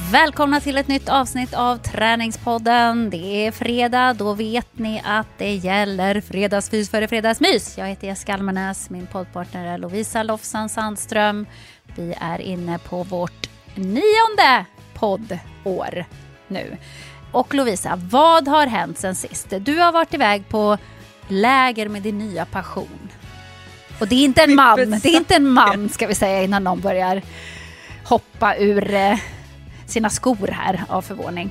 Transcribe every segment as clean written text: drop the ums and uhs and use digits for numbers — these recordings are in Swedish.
Välkomna till ett nytt avsnitt av Träningspodden. Det är fredag, då vet ni att det gäller fredagsfys före fredagsmys. Jag heter Jessica Almenäs, min poddpartner är Lovisa Lofsan Sandström. Vi är inne på vårt 9:e poddår nu. Och Lovisa, vad har hänt sen sist? Du har varit iväg på läger med din nya passion. Och det är inte en man ska vi säga innan någon börjar hoppa ur sina skor här av förvåning.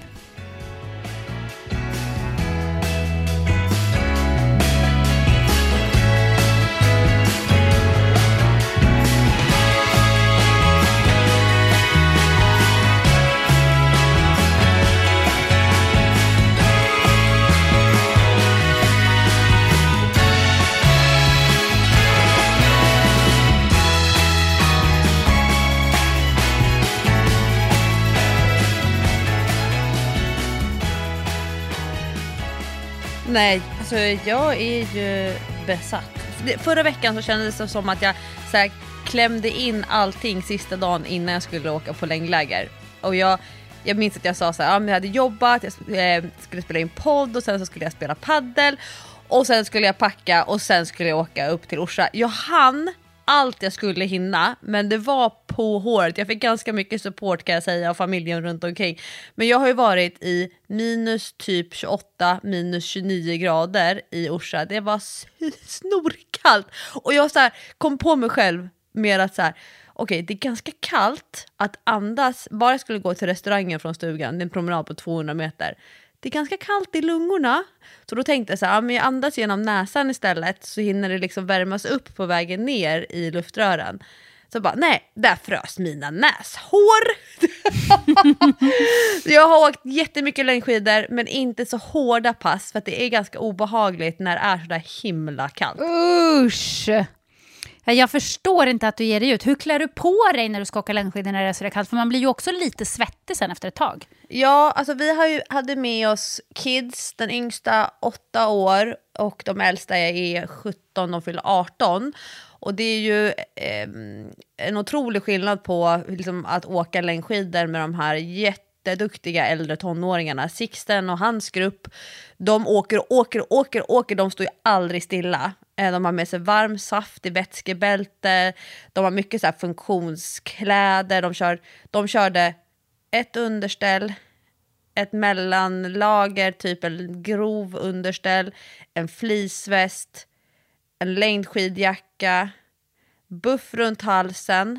Nej, alltså jag är ju besatt. Förra veckan så kändes det som att jag så här, klämde in allting sista dagen innan jag skulle åka på längdläger. Och jag minns att jag sa så här, jag hade jobbat, jag skulle spela in podd och sen så skulle jag spela paddel. Och sen skulle jag packa och sen skulle jag åka upp till Orsa. Jag hann allt jag skulle hinna, men det var på håret. Jag fick ganska mycket support kan jag säga av familjen runt omkring. Men jag har ju varit i minus typ 28, minus 29 grader i Orsa. Det var snorkallt. Och jag så här, kom på mig själv med att så här, okej, det är ganska kallt att andas. Bara jag skulle gå till restaurangen från stugan, det är en promenad på 200 meter. Det är ganska kallt i lungorna. Så då tänkte jag så här, men jag andas genom näsan istället så hinner det liksom värmas upp på vägen ner i luftrören. Så bara, nej, där frös mina näshår. Jag har åkt jättemycket längdskidor men inte så hårda pass för att det är ganska obehagligt när det är så där himla kallt. Usch! Jag förstår inte att du ger dig ut. Hur klär du på dig när du ska åka längdskidor när det är så kallt? För man blir ju också lite svettig sen efter ett tag. Ja, alltså vi hade med oss kids, den yngsta 8 år och de äldsta är 17 och fyller 18. Och det är ju en otrolig skillnad på liksom, att åka längdskidor med de här jätteduktiga äldre tonåringarna. Sixten och hans grupp, de åker, de står ju aldrig stilla. De har med sig varm saft i vätskebälte, de har mycket så här funktionskläder, de körde ett underställ, ett mellanlager, typ en grov underställ, en fleeceväst, en längdskidjacka, buff runt halsen,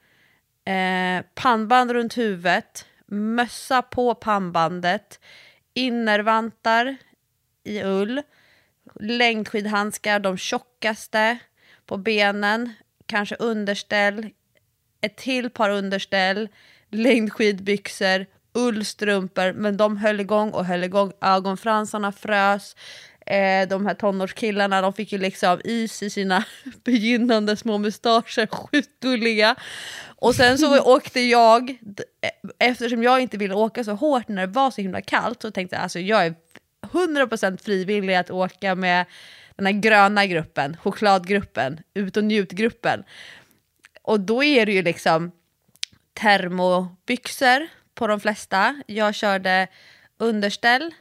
pannband runt huvudet, mössa på pannbandet, innervantar i ull, längdskidhandskar, de tjockaste på benen, kanske underställ, ett till par underställ, längdskidbyxor, ullstrumpor, men de höll igång, ögonfransarna frös. De här tonårskillarna, de fick ju liksom is i sina begynnande små mustascher, sjukt gulliga. Och sen så åkte jag, eftersom jag inte ville åka så hårt när det var så himla kallt, så tänkte jag, alltså jag är 100% frivillig att åka med den här gröna gruppen, chokladgruppen, ut och njutgruppen. Och då är det ju liksom termobyxor på de flesta. Jag körde underställ,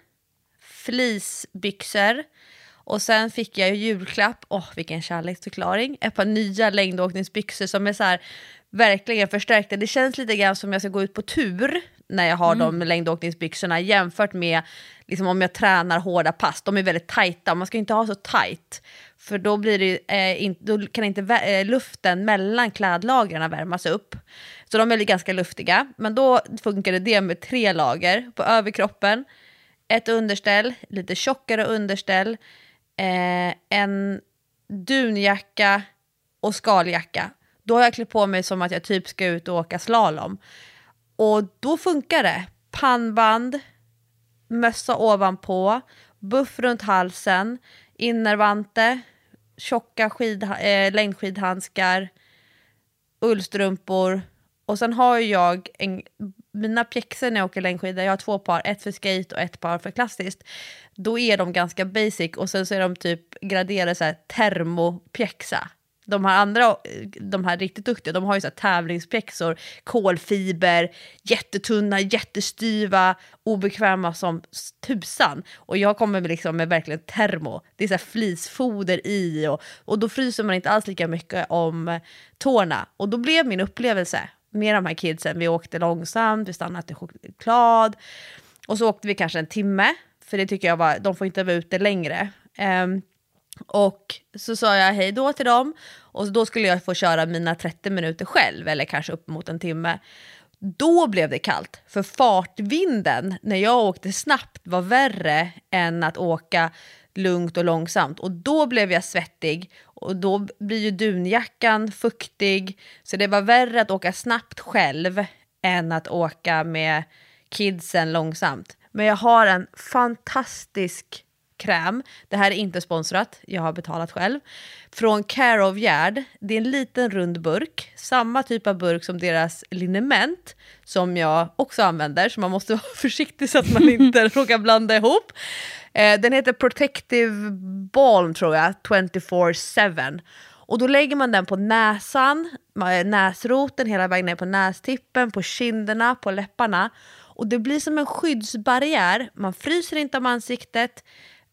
fleecebyxor och sen fick jag julklapp, vilken kärleksförklaring, ett par nya längdåkningsbyxor som är så här verkligen förstärkta. Det känns lite grann som jag ska gå ut på tur när jag har de längdåkningsbyxorna jämfört med liksom om jag tränar hårda pass. De är väldigt tajta, man ska inte ha så tajt för då blir det då kan inte luften mellan klädlagren värmas upp. Så de är ganska luftiga, men då funkar det med 3 lager på överkroppen, ett underställ, lite tjockare underställ, en dunjacka och skaljacka. Då har jag klippt på mig som att jag typ ska ut och åka slalom. Och då funkar det. Pannband, mössa ovanpå, buff runt halsen, innervante, tjocka längdskidhandskar, ullstrumpor. Och sen har jag mina pjäxor när jag åker längdskidor. Jag har 2 par, ett för skate och ett par för klassiskt. Då är de ganska basic och sen så är de typ graderade så här termopjäxa. de här riktigt duktiga, de har ju så här tävlingspjäxor, kolfiber, jättetunna, jättestyva, obekväma som tusan. Och jag kommer liksom med verkligen termo. Det är så här flisfoder i och då fryser man inte alls lika mycket om tårna. Och då blev min upplevelse med de här kidsen, vi åkte långsamt, vi stannade till choklad och så åkte vi kanske en timme, för det tycker jag de får inte vara ute längre. Och så sa jag hej då till dem och då skulle jag få köra mina 30 minuter själv eller kanske upp mot en timme. Då blev det kallt, för fartvinden när jag åkte snabbt var värre än att åka lugnt och långsamt, och då blev jag svettig och då blir ju dunjackan fuktig, så det var värre att åka snabbt själv än att åka med kidsen långsamt. Men jag har en fantastisk kräm. Det här är inte sponsrat, jag har betalat själv. Från Care of Gerd. Det är en liten rund burk. Samma typ av burk som deras liniment som jag också använder. Så man måste vara försiktig så att man inte råkar blanda ihop. Den heter Protective Balm tror jag. 24/7. Och då lägger man den på näsan, näsroten, hela vägen ner på nästippen, på kinderna, på läpparna. Och det blir som en skyddsbarriär. Man fryser inte om ansiktet.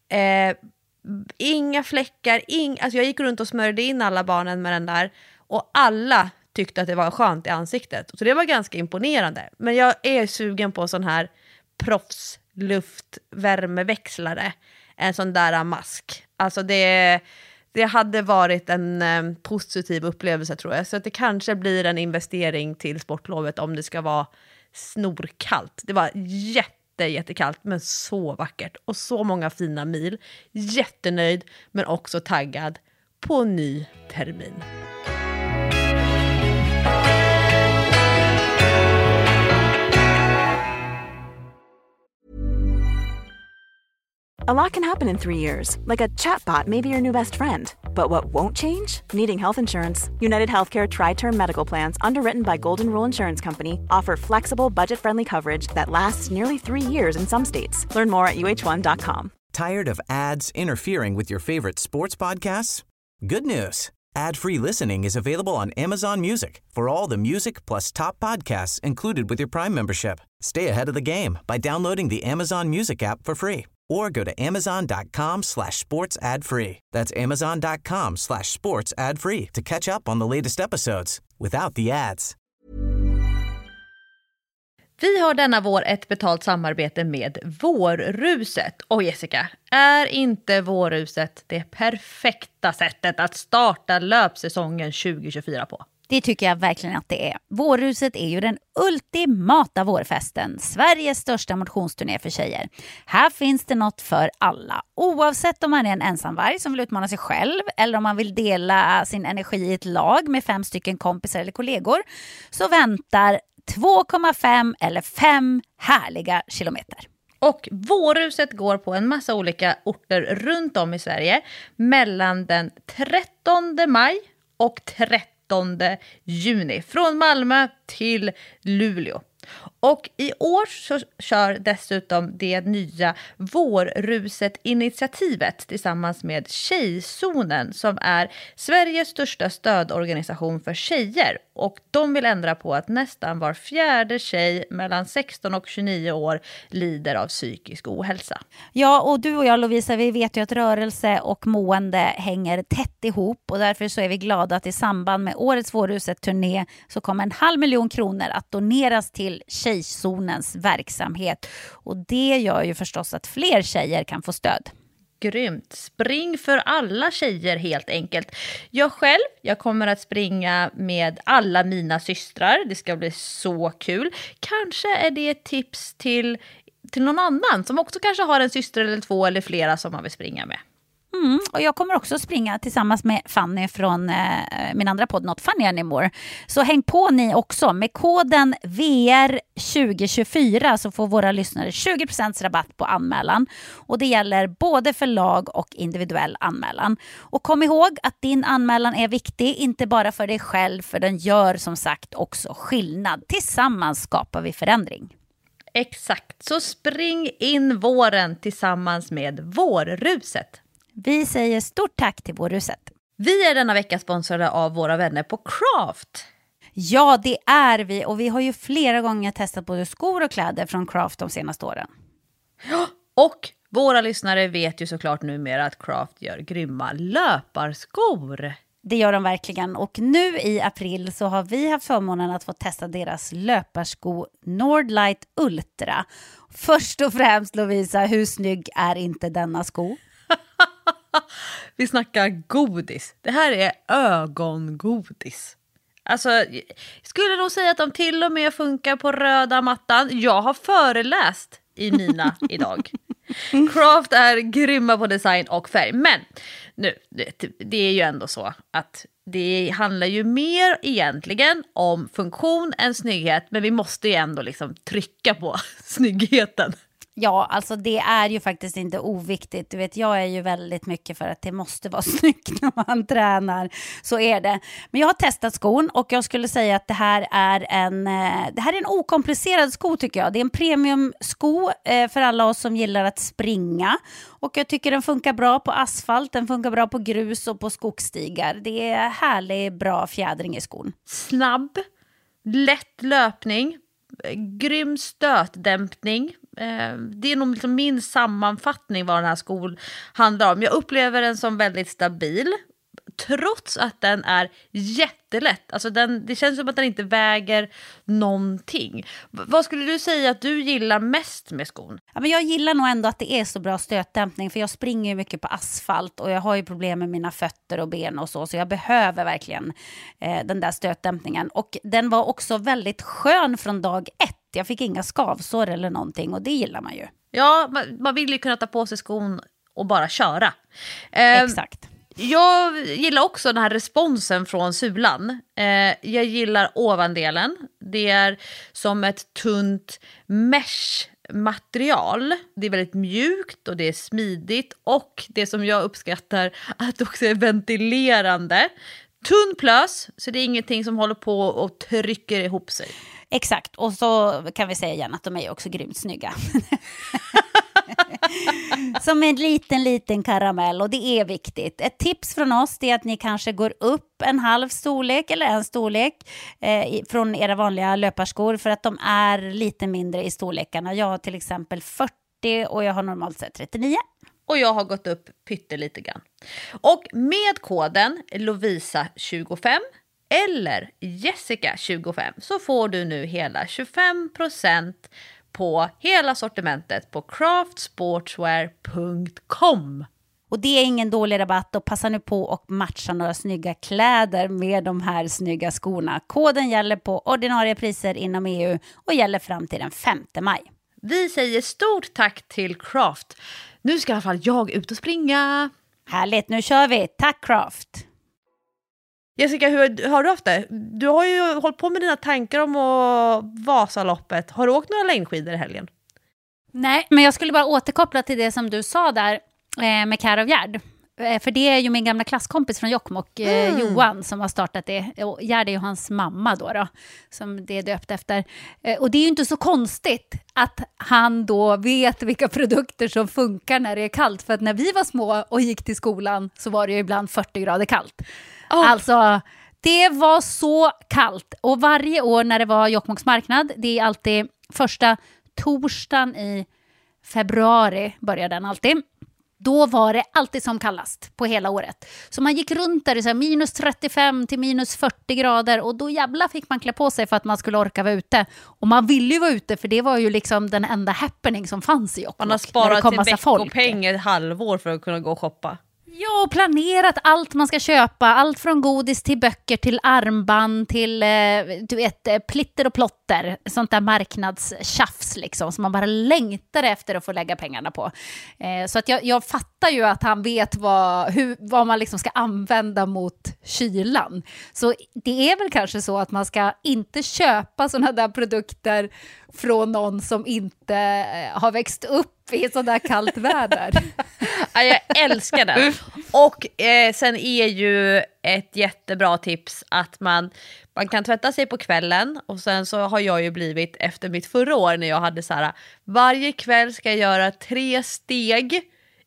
Inga fläckar, alltså jag gick runt och smörjde in alla barnen med den där och alla tyckte att det var skönt i ansiktet, så det var ganska imponerande. Men jag är sugen på sån här proffsluftvärmeväxlare, en sån där mask. Alltså det hade varit en positiv upplevelse tror jag, så att det kanske blir en investering till sportlovet om det ska vara snorkallt. Det var jättekallt men så vackert och så många fina mil. Jättenöjd men också taggad på ny termin. A lot can happen in 3 years, like a chatbot may be your new best friend. But what won't change? Needing health insurance. United Healthcare Tri-Term Medical Plans, underwritten by Golden Rule Insurance Company, offer flexible, budget-friendly coverage that lasts nearly 3 years in some states. Learn more at uh1.com. Tired of ads interfering with your favorite sports podcasts? Good news. Ad-free listening is available on Amazon Music for all the music plus top podcasts included with your Prime membership. Stay ahead of the game by downloading the Amazon Music app for free. Or go to amazon.com/sports ad free. That's amazon.com/sports ad free to catch up on the latest episodes without the ads. Vi har denna vår ett betalt samarbete med Vårruset. Och Jessica, är inte Vårruset det perfekta sättet att starta löpsäsongen 2024 på? Det tycker jag verkligen att det är. Vårruset är ju den ultimata vårfesten. Sveriges största motionsturné för tjejer. Här finns det något för alla. Oavsett om man är en ensamvarg som vill utmana sig själv eller om man vill dela sin energi i ett lag med 5 stycken kompisar eller kollegor, så väntar 2,5 eller 5 härliga kilometer. Och Vårruset går på en massa olika orter runt om i Sverige mellan den 13 maj och 13 juni. Från Malmö till Luleå. Och i år så kör dessutom det nya Vårruset-initiativet tillsammans med Tjejzonen som är Sveriges största stödorganisation för tjejer. Och de vill ändra på att nästan var 4:e tjej mellan 16 och 29 år lider av psykisk ohälsa. Ja, och du och jag Lovisa, vi vet ju att rörelse och mående hänger tätt ihop och därför så är vi glada att i samband med årets Vårruset-turné så kommer 500 000 kronor att doneras till Tjejzonens verksamhet. Och det gör ju förstås att fler tjejer kan få stöd. Grymt. Spring för alla tjejer helt enkelt. Jag kommer att springa med alla mina systrar. Det ska bli så kul. Kanske är det ett tips till någon annan som också kanske har en syster eller 2 eller flera som man vill springa med. Och jag kommer också springa tillsammans med Fanny från min andra podd Not Funny Anymore. Så häng på ni också. Med koden VR2024 så får våra lyssnare 20% rabatt på anmälan. Och det gäller både för lag och individuell anmälan. Och kom ihåg att din anmälan är viktig, inte bara för dig själv, för den gör som sagt också skillnad. Tillsammans skapar vi förändring. Exakt, så spring in våren tillsammans med Vårruset. Vi säger stort tack till Vårruset. Vi är denna vecka sponsrade av våra vänner på Craft. Ja, det är vi. Och vi har ju flera gånger testat både skor och kläder från Craft de senaste åren. Och våra lyssnare vet ju såklart numera att Craft gör grymma löparskor. Det gör de verkligen. Och nu i april så har vi haft förmånen att få testa deras löparsko Nordlight Ultra. Först och främst, Lovisa, hur snygg är inte denna sko? Vi snackar godis. Det här är ögongodis. Alltså, jag skulle nog säga att de till och med funkar på röda mattan. Jag har föreläst i mina idag. Craft är grymma på design och färg. Men nu, det är ju ändå så att det handlar ju mer egentligen om funktion än snygghet. Men vi måste ju ändå liksom trycka på snyggheten. Ja, alltså det är ju faktiskt inte oviktigt. Du vet, jag är ju väldigt mycket för att det måste vara snyggt när man tränar. Så är det. Men jag har testat skon och jag skulle säga att det här är en okomplicerad sko tycker jag. Det är en premiumsko för alla oss som gillar att springa. Och jag tycker den funkar bra på asfalt, den funkar bra på grus och på skogsstigar. Det är härlig, bra fjädring i skon. Snabb, lätt löpning, grym stötdämpning. Det är nog liksom min sammanfattning vad den här skon handlar om. Jag upplever den som väldigt stabil trots att den är jättelätt. Alltså det känns som att den inte väger någonting. Vad skulle du säga att du gillar mest med skon? Ja, men jag gillar nog ändå att det är så bra stötdämpning för jag springer ju mycket på asfalt och jag har ju problem med mina fötter och ben och så jag behöver verkligen den där stötdämpningen. Och den var också väldigt skön från dag 1. Jag fick inga skavsår eller någonting och det gillar man ju. Ja, man vill ju kunna ta på sig skon och bara köra. Exakt. Jag gillar också den här responsen från sulan. Jag gillar ovandelen. Det är som ett tunt mesh-material. Det är väldigt mjukt och det är smidigt. Och det som jag uppskattar att det också är ventilerande. Tunn plös, så det är ingenting som håller på och trycker ihop sig. Exakt, och så kan vi säga igen att de är också grymt snygga. Som en liten karamell och det är viktigt. Ett tips från oss är att ni kanske går upp en halv storlek eller en storlek från era vanliga löparskor för att de är lite mindre i storlekarna. Jag har till exempel 40 och jag har normalt sett 39. Och jag har gått upp pyttelite grann. Och med koden Lovisa25 eller Jessica25 så får du nu hela 25% på hela sortimentet på craftsportswear.com. Och det är ingen dålig rabatt och passa nu på och matcha några snygga kläder med de här snygga skorna. Koden gäller på ordinarie priser inom EU och gäller fram till den 5 maj. Vi säger stort tack till Craft. Nu ska i alla fall jag ut och springa. Härligt, nu kör vi. Tack Craft! Jessica, hur har du haft det? Du har ju hållit på med dina tankar om Vasaloppet. Har du åkt några längdskidor i helgen? Nej, men jag skulle bara återkoppla till det som du sa där med Karo Gerd. För det är ju min gamla klasskompis från Jokkmokk, Johan, som har startat det. Och Gerd är ju hans mamma då, som det är döpt efter. Och det är ju inte så konstigt att han då vet vilka produkter som funkar när det är kallt. För att när vi var små och gick till skolan så var det ju ibland 40 grader kallt. Alltså, det var så kallt. Och varje år när det var Jokkmokks marknad, det är alltid första torsdagen i februari börjar den alltid. Då var det alltid som kallast på hela året. Så man gick runt där i så här minus 35 till minus 40 grader. Och då jävla fick man klä på sig för att man skulle orka vara ute. Och man ville ju vara ute för det var ju liksom den enda happening som fanns i Jokkmokk. Man har sparat till veckopeng ett halvår för att kunna gå och shoppa. Ja, och planerat allt man ska köpa. Allt från godis till böcker till armband till du vet, plitter och plotter. Sånt där marknadstjafs liksom som man bara längtar efter att få lägga pengarna på. Så att jag fattar ju att han vet vad man liksom ska använda mot kylan. Så det är väl kanske så att man ska inte köpa såna där produkter från någon som inte har växt upp i sådär kallt väder. Ja, jag älskar det. Och sen är ju ett jättebra tips att man kan tvätta sig på kvällen. Och sen så har jag ju blivit efter mitt förra år när jag hade så här: varje kväll ska jag göra 3 steg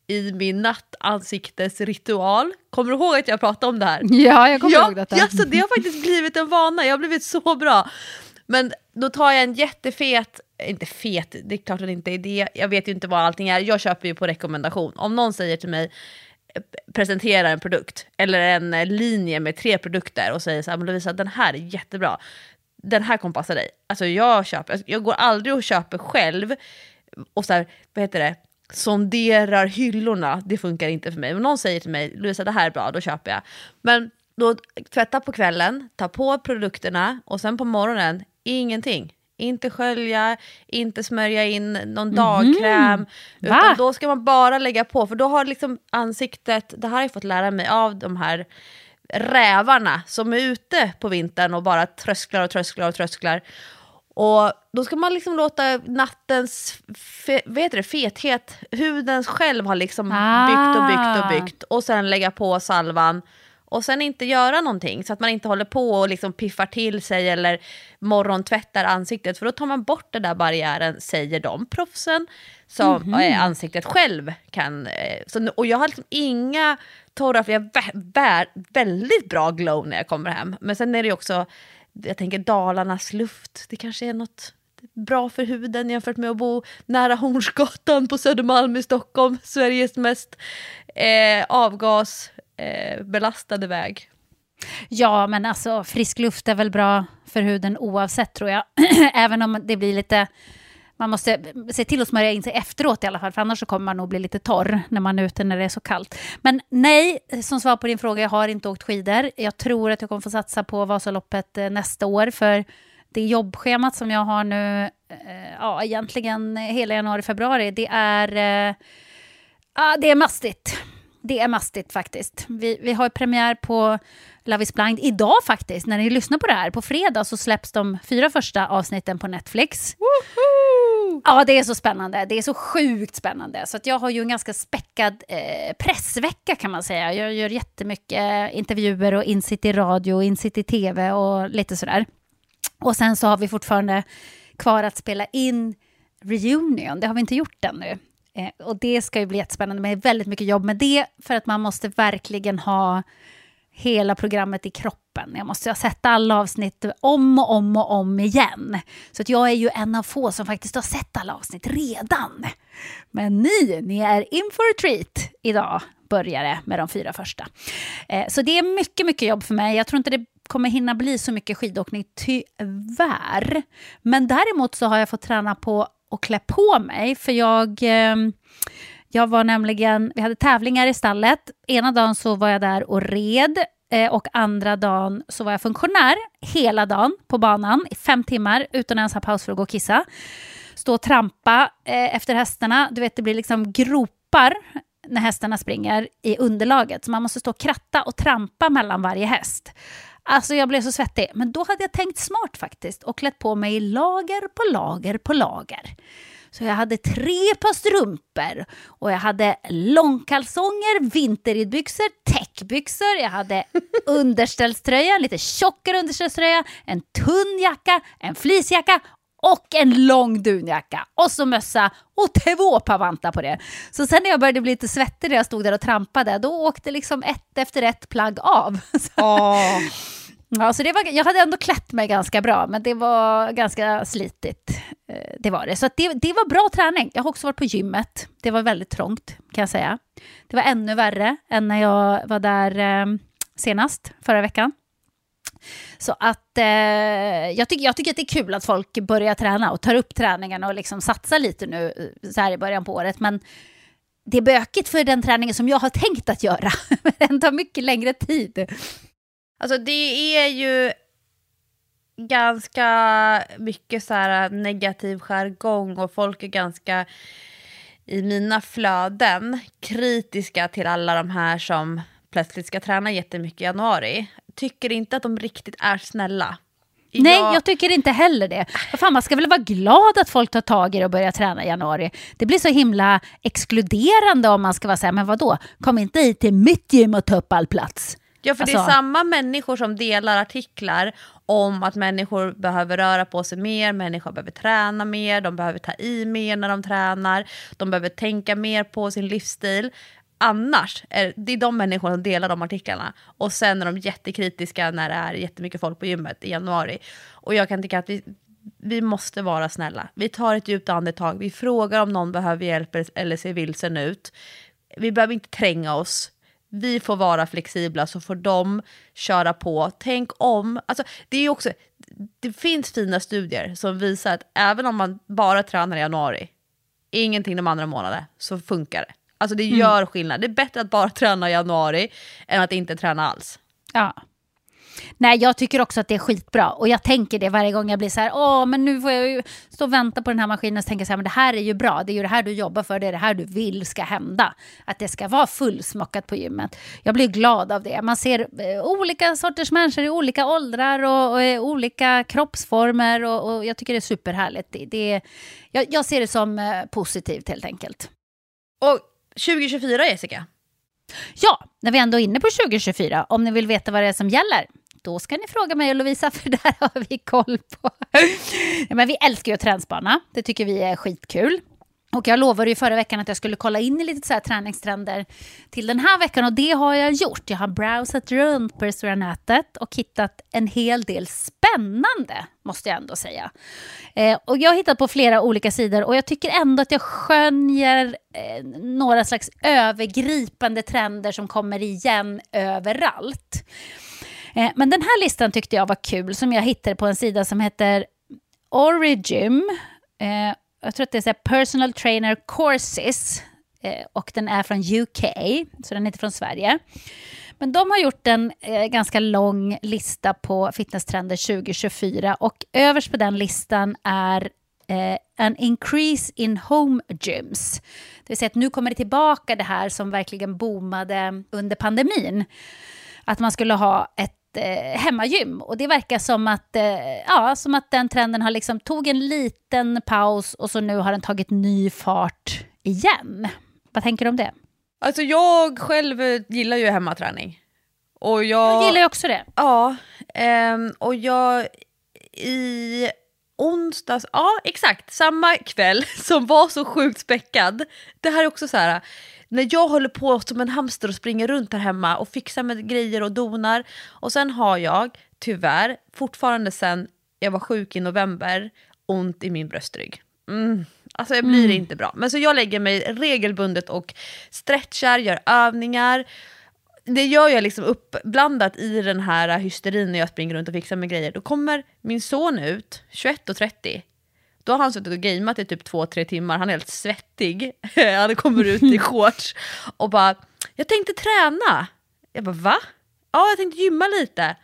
i min nattansiktesritual. Kommer du ihåg att jag pratade om det här? Ja, jag kommer ihåg detta. Ja, så det har faktiskt blivit en vana. Jag har blivit så bra. Men då tar jag en jättefet, inte fet, det är klart att det inte är det. Jag vet ju inte vad allting är. Jag köper ju på rekommendation. Om någon säger till mig, presentera en produkt eller en linje med 3 produkter och säger så här, men Lovisa, den här är jättebra. Den här kommer passa dig. Alltså jag går aldrig och köper själv och så här, vad heter det? Sonderar hyllorna, det funkar inte för mig. Om någon säger till mig, Lovisa, det här är bra, då köper jag. Men då tvätta på kvällen, ta på produkterna och sen på morgonen, ingenting. Inte skölja, inte smörja in någon dagkräm. Utan då ska man bara lägga på, för då har liksom ansiktet, det här har jag fått lära mig av de här rävarna som är ute på vintern och bara trösklar. Och då ska man liksom låta nattens fethet, huden själv har liksom byggt och sen lägga på salvan och sen inte göra någonting så att man inte håller på och liksom piffar till sig eller morgontvättar ansiktet, för då tar man bort den där barriären, säger de proffsen som ansiktet själv kan. Och jag har liksom inga torra, för jag bär väldigt bra glow när jag kommer hem. Men sen är det också, jag tänker Dalarnas luft, det kanske är något bra för huden jämfört med att bo nära Hornsgatan på Södermalm i Stockholm, Sveriges mest avgasbelastade väg. Ja, men alltså frisk luft är väl bra för huden oavsett, tror jag. Även om det blir lite, man måste se till att smörja in sig efteråt i alla fall, för annars så kommer man nog bli lite torr när man är ute när det är så kallt. Men nej, som svar på din fråga, jag har inte åkt skidor. Jag tror att jag kommer få satsa på Vasaloppet nästa år, för det jobbschemat som jag har nu, egentligen hela januari, februari, det är mastigt. Det är mastigt faktiskt. Vi har premiär på Love is Blind idag faktiskt. När ni lyssnar på det här, på fredag så släpps de 4 första avsnitten på Netflix. Woohoo! Ja, det är så spännande. Det är så sjukt spännande. Så att jag har ju en ganska späckad pressvecka, kan man säga. Jag gör jättemycket intervjuer och insitt i radio, insitt i tv och lite sådär. Och sen så har vi fortfarande kvar att spela in Reunion. Det har vi inte gjort ännu. Och det ska ju bli jättespännande, med väldigt mycket jobb med det, för att man måste verkligen ha hela programmet i kroppen. Jag måste ha sett alla avsnitt om igen. Så att jag är ju en av få som faktiskt har sett alla avsnitt redan. Men ni är in for a treat. Idag börjar det med de 4 första. Så det är mycket, mycket jobb för mig. Jag tror inte det kommer hinna bli så mycket skidåkning, tyvärr. Men däremot så har jag fått träna på och klä på mig, för jag var nämligen, vi hade tävlingar i stallet. Ena dagen så var jag där och red, och andra dagen så var jag funktionär hela dagen på banan i 5 timmar utan ens ha paus för att gå och kissa. Stå och trampa efter hästarna. Du vet, det blir liksom gropar när hästarna springer i underlaget, så man måste stå och kratta och trampa mellan varje häst. Alltså jag blev så svettig. Men då hade jag tänkt smart faktiskt och klätt på mig lager på lager på lager. Så jag hade 3 par strumpor och jag hade långkalsonger, vinterridbyxor, täckbyxor. Jag hade underställströja, lite tjockare underställströja, en tunn jacka, en fleecejacka och en lång dunjacka. Och så mössa och 2 par vantar på det. Så sen när jag började bli lite svettig när jag stod där och trampade, då åkte liksom ett efter ett plagg av. Ja, så jag hade ändå klätt mig ganska bra, men det var ganska slitigt. Det var det. Så att det var bra träning. Jag har också varit på gymmet. Det var väldigt trångt, kan jag säga. Det var ännu värre än när jag var där senast, förra veckan. Så att jag tycker att det är kul att folk börjar träna och tar upp träningen och liksom satsar lite nu så här i början på året. Men det är bökigt för den träningen som jag har tänkt att göra. Den tar mycket längre tid. Alltså det är ju ganska mycket så här negativ jargong och folk är ganska, i mina flöden, kritiska till alla de här som plötsligt ska träna jättemycket i januari. Tycker inte att de riktigt är snälla. Nej, jag tycker inte heller det. Fan, man ska väl vara glad att folk tar tag i det och börjar träna i januari. Det blir så himla exkluderande om man ska vara så här, men vadå? Kom inte hit till mitt gym och ta upp all plats. Ja, för det är samma människor som delar artiklar om att människor behöver röra på sig mer, människor behöver träna mer, de behöver ta i mer när de tränar, de behöver tänka mer på sin livsstil. Annars är det de människor som delar de artiklarna. Och sen är de jättekritiska när det är jättemycket folk på gymmet i januari. Och jag kan tycka att vi måste vara snälla. Vi tar ett djupt andetag. Vi frågar om någon behöver hjälp eller ser vilsen ut. Vi behöver inte tränga oss. Vi får vara flexibla så får de köra på. Tänk om. Alltså, det finns fina studier som visar att även om man bara tränar i januari, ingenting de andra månaderna, så funkar det. Alltså det gör skillnad. Det är bättre att bara träna i januari än att inte träna alls. Ja. Nej, jag tycker också att det är skitbra. Och jag tänker det varje gång jag blir så här, men nu får jag ju stå och vänta på den här maskinen och tänka så här, men det här är ju bra. Det är ju det här du jobbar för, det är det här du vill ska hända. Att det ska vara fullsmockat på gymmet. Jag blir glad av det. Man ser olika sorters människor i olika åldrar och olika kroppsformer och jag tycker det är superhärligt. Jag ser det som positivt helt enkelt. Och 2024, Jessica? Ja, när vi ändå är inne på 2024, om ni vill veta vad det är som gäller, då ska ni fråga mig och Lovisa, för där har vi koll på. Men vi älskar ju träningsbana, det tycker vi är skitkul. Och jag lovade ju förra veckan att jag skulle kolla in i lite så här träningstrender till den här veckan, och det har jag gjort. Jag har browsat runt på det stora nätet och hittat en hel del spännande, måste jag ändå säga. Och jag har hittat på flera olika sidor och jag tycker ändå att jag skönjer några slags övergripande trender som kommer igen överallt. Men den här listan tyckte jag var kul, som jag hittade på en sida som heter Origym. Jag tror att det är så här Personal Trainer Courses, och den är från UK, så den är inte från Sverige. Men de har gjort en ganska lång lista på fitnesstrender 2024, och överst på den listan är an increase in home gyms. Det vill säga att nu kommer det tillbaka det här som verkligen boomade under pandemin. Att man skulle ha ett hemmagym, och det verkar som att den trenden har liksom tog en liten paus och så nu har den tagit ny fart igen. Vad tänker du om det? Alltså jag själv gillar ju hemmaträning. Och jag gillar ju också det. Ja, och jag i onsdags, ja exakt, samma kväll som var så sjukt späckad. Det här är också så här, när jag håller på som en hamster och springer runt här hemma och fixar med grejer och donar. Och sen har jag tyvärr fortfarande sen jag var sjuk i november ont i min bröstrygg. Alltså jag blir inte bra. Men så jag lägger mig regelbundet och stretchar, gör övningar. Det gör jag liksom uppblandat i den här hysterin när jag springer runt och fixar med grejer. Då kommer min son ut 21:30. Då har han suttit och gameat i typ 2-3 timmar. Han är helt svettig. Han kommer ut i shorts och bara, jag tänkte träna. Jag bara, va? Ja, jag tänkte gymma lite.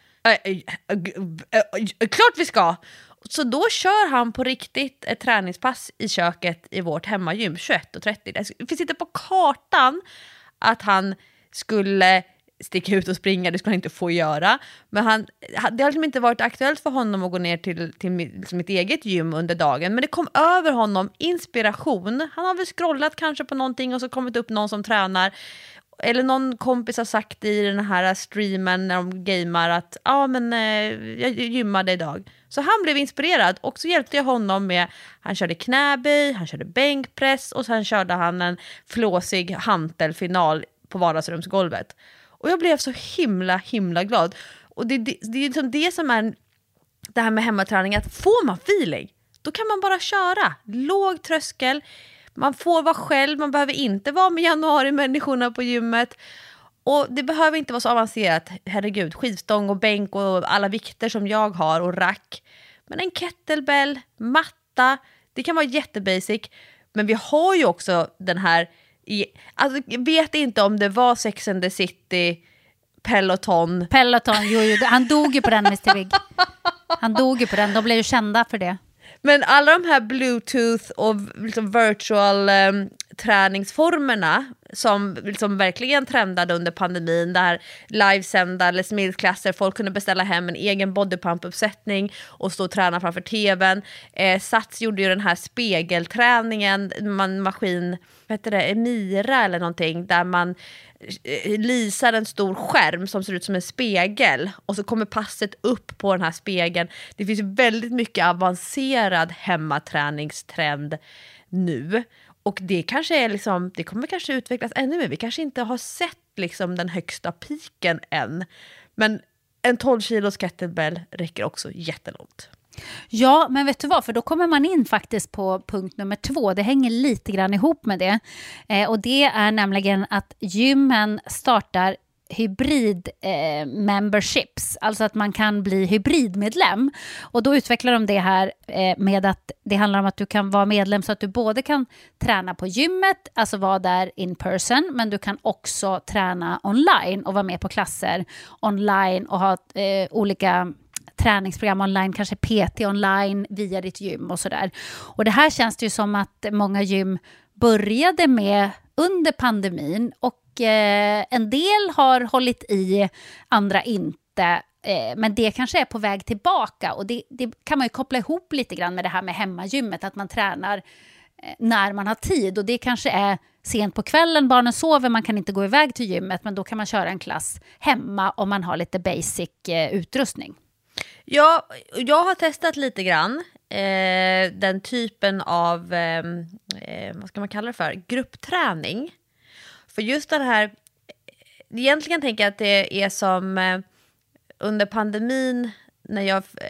Klart vi ska. Så då kör han på riktigt ett träningspass i köket i vårt hemmagym 21:30. Det finns inte på kartan att han skulle sticka ut och springa, det skulle han inte få göra. Men det har liksom inte varit aktuellt för honom att gå ner till mitt eget gym under dagen. Men det kom över honom inspiration. Han har väl scrollat kanske på någonting och så kommit upp någon som tränar. Eller någon kompis har sagt i den här streamen när de gamer att jag gymmade idag. Så han blev inspirerad och så hjälpte jag honom med, han körde knäböj, han körde bänkpress och sen körde han en flåsig hantelfinal på vardagsrumsgolvet. Och jag blev så himla glad. Och det är liksom det som är det här med hemmaträning, att får man feeling, då kan man bara köra. Låg tröskel, man får vara själv, man behöver inte vara med januari-människorna på gymmet. Och det behöver inte vara så avancerat, herregud, skivstång och bänk och alla vikter som jag har och rack. Men en kettlebell, matta, det kan vara jättebasic. Men vi har ju också den här, alltså jag vet inte om det var Sex and the City, Peloton, jo, han dog ju på den, Mr. Big. Han dog ju på den, de blev ju kända för det. Men alla de här Bluetooth och liksom virtual gruppträningsformerna som liksom verkligen trendade under pandemin, där livesända eller smilklasser, folk kunde beställa hem en egen bodypump-uppsättning och stå och träna framför tvn. Sats gjorde ju den här spegelträningen, maskin, vad heter det, Emira eller någonting, där man lisar en stor skärm som ser ut som en spegel och så kommer passet upp på den här spegeln. Det finns ju väldigt mycket avancerad hemmaträningstrend nu, och det kanske är liksom, det kommer kanske utvecklas ännu mer. Vi kanske inte har sett liksom den högsta piken än, men en 12 kilos kettlebell räcker också jättelångt. Ja, men vet du vad? För då kommer man in faktiskt på punkt nummer 2. Det hänger lite grann ihop med det. Och det är nämligen att gymmen startar hybrid memberships. Alltså att man kan bli hybridmedlem. Och då utvecklar de det här med att det handlar om att du kan vara medlem så att du både kan träna på gymmet, alltså vara där in person, men du kan också träna online och vara med på klasser online och ha olika träningsprogram online, kanske PT online via ditt gym och sådär. Och det här känns det ju som att många gym började med under pandemin, och en del har hållit i, andra inte. Men det kanske är på väg tillbaka, och det kan man ju koppla ihop lite grann med det här med hemmagymmet, att man tränar när man har tid, och det kanske är sent på kvällen, barnen sover, man kan inte gå iväg till gymmet, men då kan man köra en klass hemma om man har lite basic utrustning. Ja, jag har testat lite grann den typen av, vad ska man kalla det för, gruppträning. För just den här, egentligen tänker jag att det är som under pandemin, när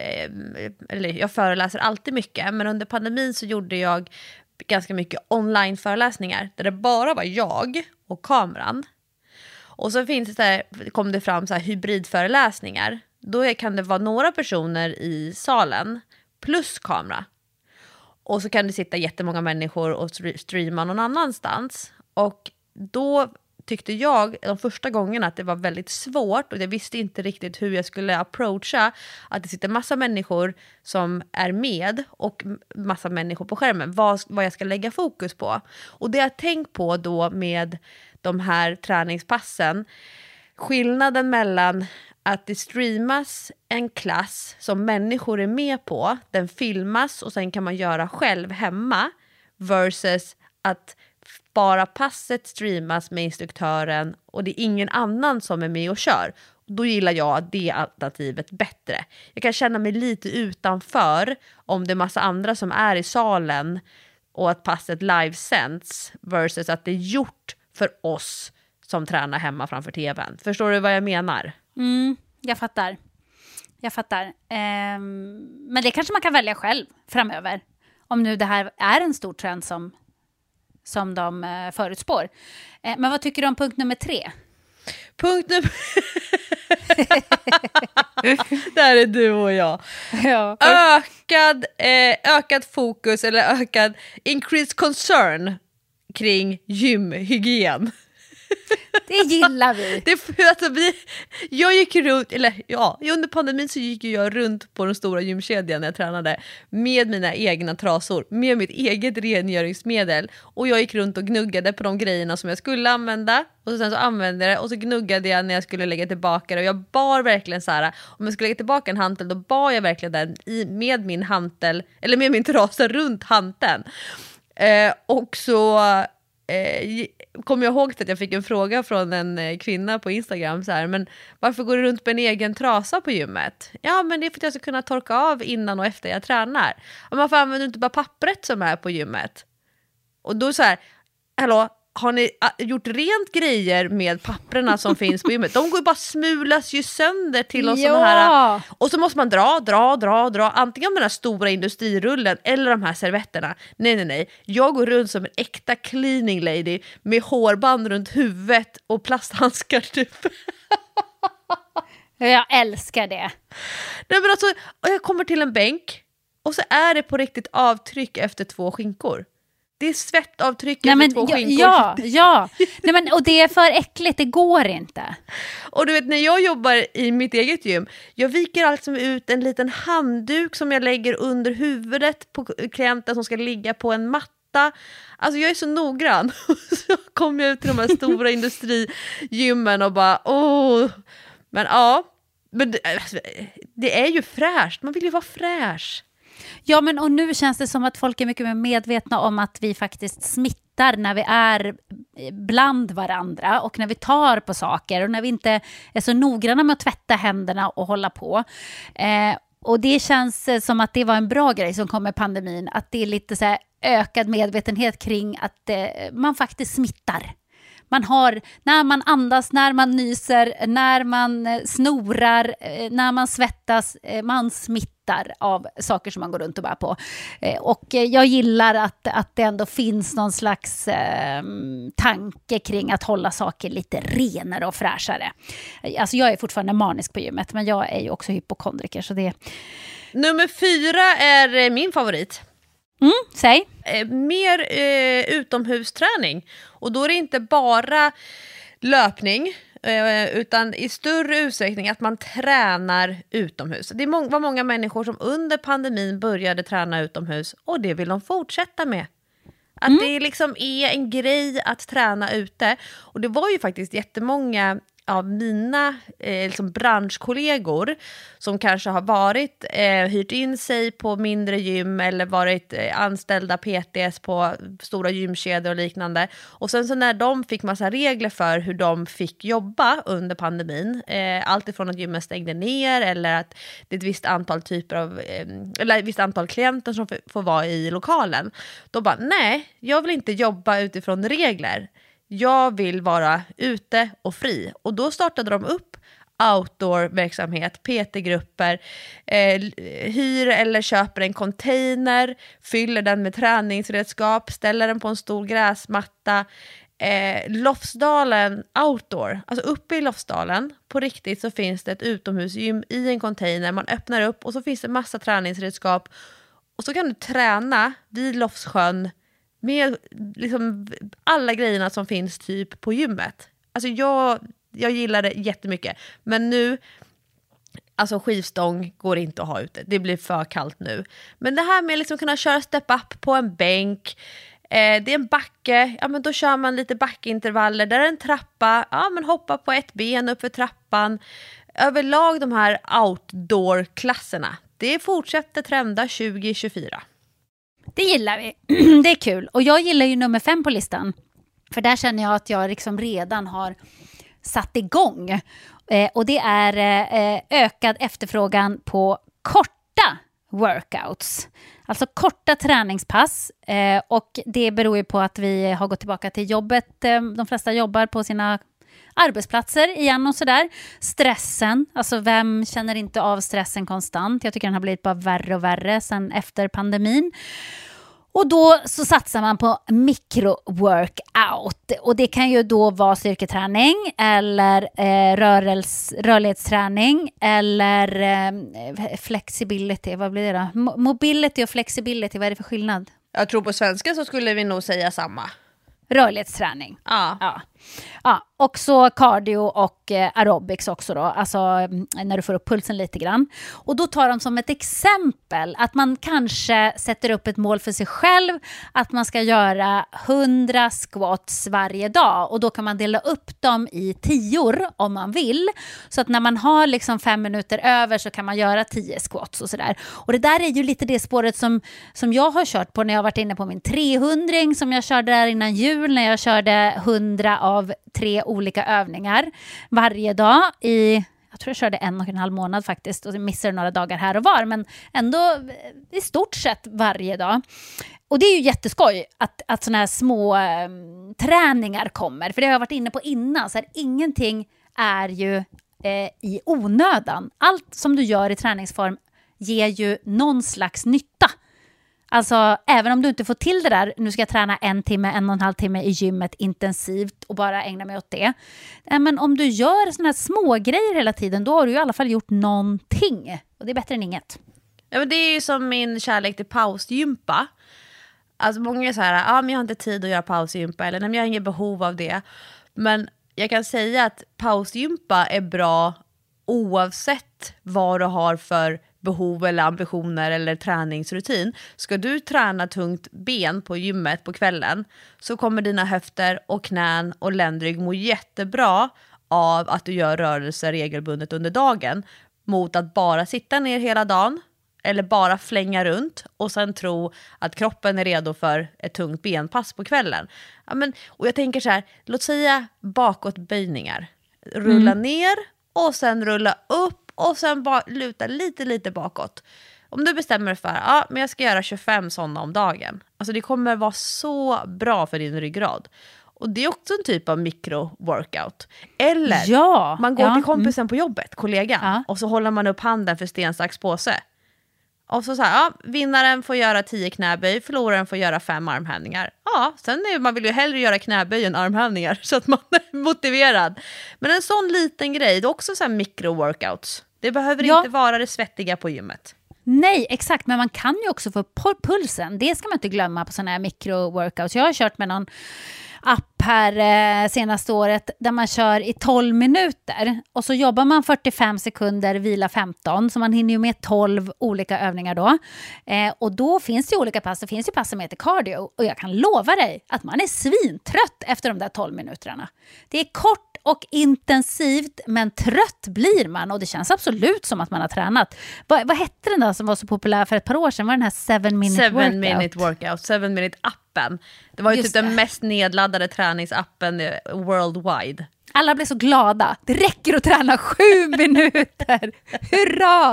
jag föreläser alltid mycket, men under pandemin så gjorde jag ganska mycket online-föreläsningar där det bara var jag och kameran. Och så kom det fram så här hybridföreläsningar. Då kan det vara några personer i salen plus kamera. Och så kan det sitta jättemånga människor och streama någon annanstans. Och då tyckte jag de första gångerna att det var väldigt svårt, och jag visste inte riktigt hur jag skulle approacha att det sitter massa människor som är med och massa människor på skärmen. Vad jag ska lägga fokus på. Och det jag tänkt på då med de här träningspassen, skillnaden mellan att det streamas en klass som människor är med på, den filmas och sen kan man göra själv hemma, versus att bara passet streamas med instruktören och det är ingen annan som är med och kör. Då gillar jag det alternativet bättre. Jag kan känna mig lite utanför om det är massa andra som är i salen och att passet livesänds, versus att det är gjort för oss som tränar hemma framför tvn. Förstår du vad jag menar? Jag fattar. Men det kanske man kan välja själv framöver. Om nu det här är en stor trend som de förutspår. Men vad tycker du om punkt nummer 3? Där är du och jag. Ja. Ökad fokus eller ökad increased concern kring gymhygien. Det gillar vi. Det är för att jag gick runt, under pandemin så gick jag runt på den stora gymkedjan när jag tränade med mina egna trasor, med mitt eget rengöringsmedel, och jag gick runt och gnuggade på de grejerna som jag skulle använda, och sen så använde jag det och så gnuggade jag när jag skulle lägga tillbaka det, och jag bar verkligen så här, om jag skulle lägga tillbaka en hantel då bar jag verkligen den med min hantel, eller med min trasa runt hanteln. Och så kommer jag ihåg att jag fick en fråga från en kvinna på Instagram så här, men varför går du runt med en egen trasa på gymmet? Ja, men det är för att jag ska kunna torka av innan och efter jag tränar. Och varför använder du inte bara pappret som är på gymmet? Och då så här, hallå, har ni gjort rent grejer med papperna som finns på gymmet? De går ju bara smulas ju sönder till oss såna här. Och så måste man dra antingen med den här stora industrirullen eller de här servetterna. Nej. Jag går runt som en äkta cleaning lady med hårband runt huvudet och plasthandskar typ. Jag älskar det. Nej, men alltså, jag kommer till en bänk och så är det på riktigt avtryck efter 2 skinkor. Det är svettavtryck efter 2 skinkor. Ja. Nej, men, och det är för äckligt, det går inte. Och du vet, när jag jobbar i mitt eget gym, jag viker alltså ut en liten handduk som jag lägger under huvudet på klienten som ska ligga på en matta matta. Alltså jag är så noggrann. Så kom jag ut till de här stora industrigymmen och bara Men ja, men det är ju fräscht. Man vill ju vara fräsch. Ja, men och nu känns det som att folk är mycket mer medvetna om att vi faktiskt smittar när vi är bland varandra och när vi tar på saker och när vi inte är så noggranna med att tvätta händerna och hålla på. Och det känns som att det var en bra grej som kom med pandemin, att det är lite så här ökad medvetenhet kring att man faktiskt smittar. Man har, när man andas, när man nyser, när man snorar, när man svettas, man smittar av saker som man går runt och bär på. Och jag gillar att det ändå finns någon slags tanke kring att hålla saker lite renare och fräschare. Alltså jag är fortfarande manisk på gymmet, men jag är ju också hypokondriker. Så det... Nummer 4 är min favorit. Säg. Mer utomhusträning. Och då är det inte bara löpning, utan i större utsträckning att man tränar utomhus. Det var många människor som under pandemin började träna utomhus, och det vill de fortsätta med. Att det liksom är en grej att träna ute. Och det var ju faktiskt jättemånga av mina liksom branschkollegor som kanske har varit hyrt in sig på mindre gym eller varit anställda PTS på stora gymkedjor och liknande. Och sen så när de fick massa regler för hur de fick jobba under pandemin, allt ifrån att gymmen stängde ner eller att det är ett visst antal typer av eller ett visst antal klienter som får vara i lokalen. Då bara, nej, jag vill inte jobba utifrån regler. Jag vill vara ute och fri. Och då startade de upp outdoor-verksamhet, PT-grupper, hyr eller köper en container, fyller den med träningsredskap, ställer den på en stor gräsmatta. Lofsdalen outdoor, alltså uppe i Lofsdalen på riktigt så finns det ett utomhusgym i en container. Man öppnar upp och så finns det massa träningsredskap. Och så kan du träna vid Lofssjön med liksom alla grejerna som finns typ på gymmet. Alltså jag gillar det jättemycket. Men nu, alltså skivstång går inte att ha ute. Det blir för kallt nu. Men det här med liksom kunna köra step up på en bänk. Det är en backe. Ja, men då kör man lite backintervaller. Där är en trappa. Ja, men hoppa på ett ben upp för trappan. Överlag de här outdoor-klasserna. Det fortsätter trenda 2024. Det gillar vi. Det är kul. Och jag gillar ju nummer 5 på listan. För där känner jag att jag liksom redan har satt igång. Och det är ökad efterfrågan på korta workouts. Alltså korta träningspass. Och det beror ju på att vi har gått tillbaka till jobbet. De flesta jobbar på sina arbetsplatser igen och sådär. Stressen, alltså vem känner inte av stressen konstant? Jag tycker den har blivit bara värre och värre sen efter pandemin. Och då så satsar man på mikro-workout. Och det kan ju då vara styrketräning eller rörlighetsträning eller flexibility. Vad blir det då? Mobility och flexibility, vad är det för skillnad? Jag tror på svenska så skulle vi nog säga samma. Rörlighetsträning. Ja. Ja, och så cardio och aerobics också då, alltså när du får upp pulsen lite grann. Och då tar de som ett exempel att man kanske sätter upp ett mål för sig själv att man ska göra 100 squats varje dag, och då kan man dela upp dem i 10 om man vill, så att när man har liksom 5 minuter över så kan man göra 10 squats och sådär. Och det där är ju lite det spåret som jag har kört på när jag har varit inne på min 300 som jag körde där innan jul, när jag körde 100 av 3 olika övningar varje dag jag tror jag körde 1,5 månad faktiskt, och missade några dagar här och var, men ändå i stort sett varje dag. Och det är ju jätteskoj att såna här små träningar kommer, för det har jag varit inne på innan, så här, ingenting är ju i onödan. Allt som du gör i träningsform ger ju någon slags nytta. Alltså även om du inte får till det där, nu ska jag träna 1 timme, 1,5 timme i gymmet intensivt och bara ägna mig åt det. Men om du gör såna här små grejer hela tiden, då har du i alla fall gjort någonting. Och det är bättre än inget. Ja, men det är ju som min kärlek till pausgympa. Alltså många är så här, men jag har inte tid att göra pausgympa, eller nej, jag har inget behov av det. Men jag kan säga att pausgympa är bra oavsett vad du har för behov eller ambitioner eller träningsrutin. Ska du träna tungt ben på gymmet på kvällen så kommer dina höfter och knän och ländrygg må jättebra av att du gör rörelser regelbundet under dagen mot att bara sitta ner hela dagen eller bara flänga runt och sen tro att kroppen är redo för ett tungt benpass på kvällen. Ja, men, och jag tänker så här, låt säga bakåtböjningar. Rulla ner och sen rulla upp och sen bara luta lite bakåt. Om du bestämmer dig för men jag ska göra 25 sådana om dagen. Alltså det kommer vara så bra för din ryggrad. Och det är också en typ av mikro-workout. Eller man går till kompisen på jobbet, kollegan. Och så håller man upp handen för sten, sax, påse. Och så här, vinnaren får göra 10 knäböj, förloraren får göra 5 armhävningar. Ja, sen man vill ju hellre göra knäböj än armhävningar så att man är motiverad. Men en sån liten grej, det är också så här mikro-workouts. Det behöver inte vara det svettiga på gymmet. Nej, exakt. Men man kan ju också få pulsen. Det ska man inte glömma på sådana här mikro-workouts. Jag har kört med någon app här senaste året där man kör i 12 minuter och så jobbar man 45 sekunder, vila 15, så man hinner ju med 12 olika övningar då. Och då finns det ju olika pass, det finns ju pass som heter cardio och jag kan lova dig att man är svintrött efter de där 12 minuterna. Det är kort och intensivt, men trött blir man och det känns absolut som att man har tränat. Vad hette den där som var så populär för ett par år sedan? Var den här 7-minute workout? 7-minute appen. Det var ju typ den mest nedladdade träningsappen worldwide. Alla blev så glada. Det räcker att träna 7 minuter. Hurra!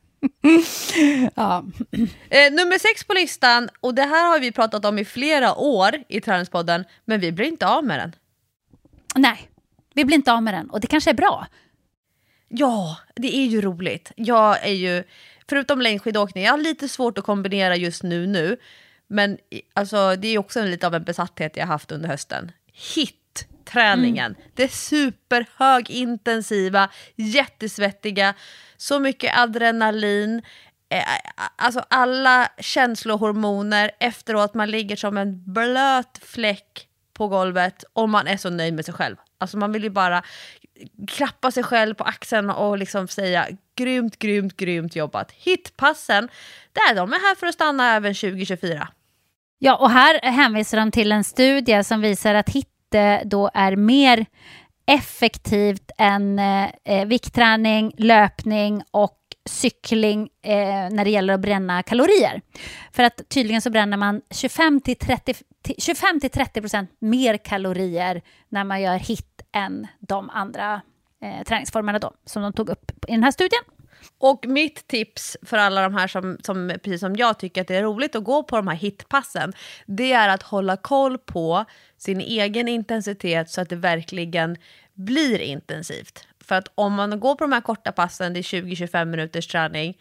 Ja. Nummer 6 på listan, och det här har vi pratat om i flera år i Träningspodden, men vi blir inte av med den. Nej, vi blir inte av med den och det kanske är bra. Ja, det är ju roligt. Jag är ju, förutom längdskidåkning, jag har lite svårt att kombinera just nu. Men alltså, det är också lite av en besatthet jag har haft under hösten. HIIT-träningen. Det är superhögintensiva, jättesvettiga, så mycket adrenalin. Alltså alla känslohormoner efteråt, man ligger som en blöt fläck på golvet och man är så nöjd med sig själv. Alltså man vill ju bara klappa sig själv på axeln och liksom säga grymt jobbat. HIIT-passen, de är här för att stanna även 2024. Ja, och här hänvisar de till en studie som visar att HIIT då är mer effektivt än viktträning, löpning och cykling när det gäller att bränna kalorier. För att tydligen så bränner man 25-30% mer kalorier när man gör HIIT än de andra träningsformerna då, som de tog upp i den här studien. Och mitt tips för alla de här som precis som jag tycker att det är roligt att gå på de här HIIT-passen, det är att hålla koll på sin egen intensitet så att det verkligen blir intensivt. För att om man går på de här korta passen, det är 20-25 minuters träning,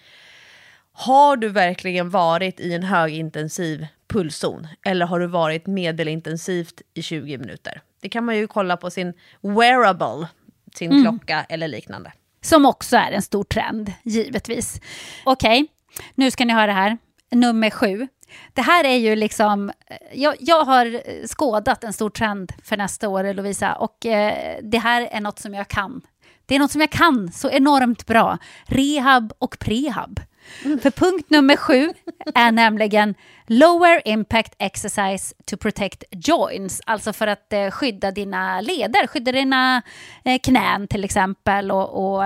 har du verkligen varit i en högintensiv pulszon eller har du varit medelintensivt i 20 minuter? Det kan man ju kolla på sin wearable, sin klocka eller liknande. Som också är en stor trend, givetvis. Okej, nu ska ni höra det här. Nummer 7. Det här är ju liksom... Jag har skådat en stor trend för nästa år, Lovisa. Och det här är något som jag kan. Det är något som jag kan så enormt bra. Rehab och prehab. För punkt nummer 7 är nämligen lower impact exercise to protect joints. Alltså för att skydda dina leder, skydda dina knän till exempel. Och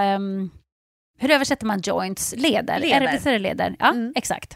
hur översätter man joints? Leder. Är det leder? Ja, exakt.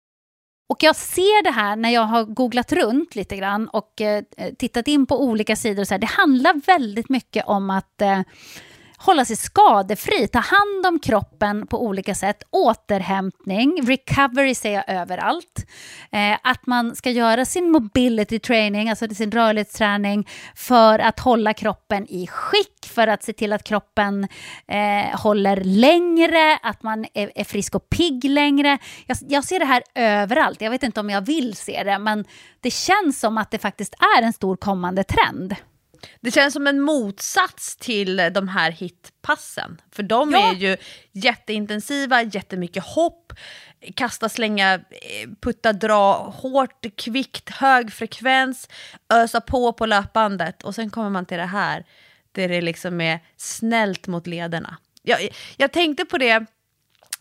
Och jag ser det här när jag har googlat runt lite grann och tittat in på olika sidor. Så här, det handlar väldigt mycket om att... hålla sig skadefri, ta hand om kroppen på olika sätt, återhämtning, recovery ser jag överallt. Att man ska göra sin mobility training, alltså sin rörlighetsträning för att hålla kroppen i skick, för att se till att kroppen håller längre, att man är frisk och pigg längre. Jag ser det här överallt, jag vet inte om jag vill se det, men det känns som att det faktiskt är en stor kommande trend. Det känns som en motsats till de här HIIT-passen. För de är ju jätteintensiva, jättemycket hopp, kasta, slänga, putta, dra, hårt, kvickt, hög frekvens, ösa på löpbandet. Och sen kommer man till det här där det liksom är snällt mot lederna. Jag tänkte på det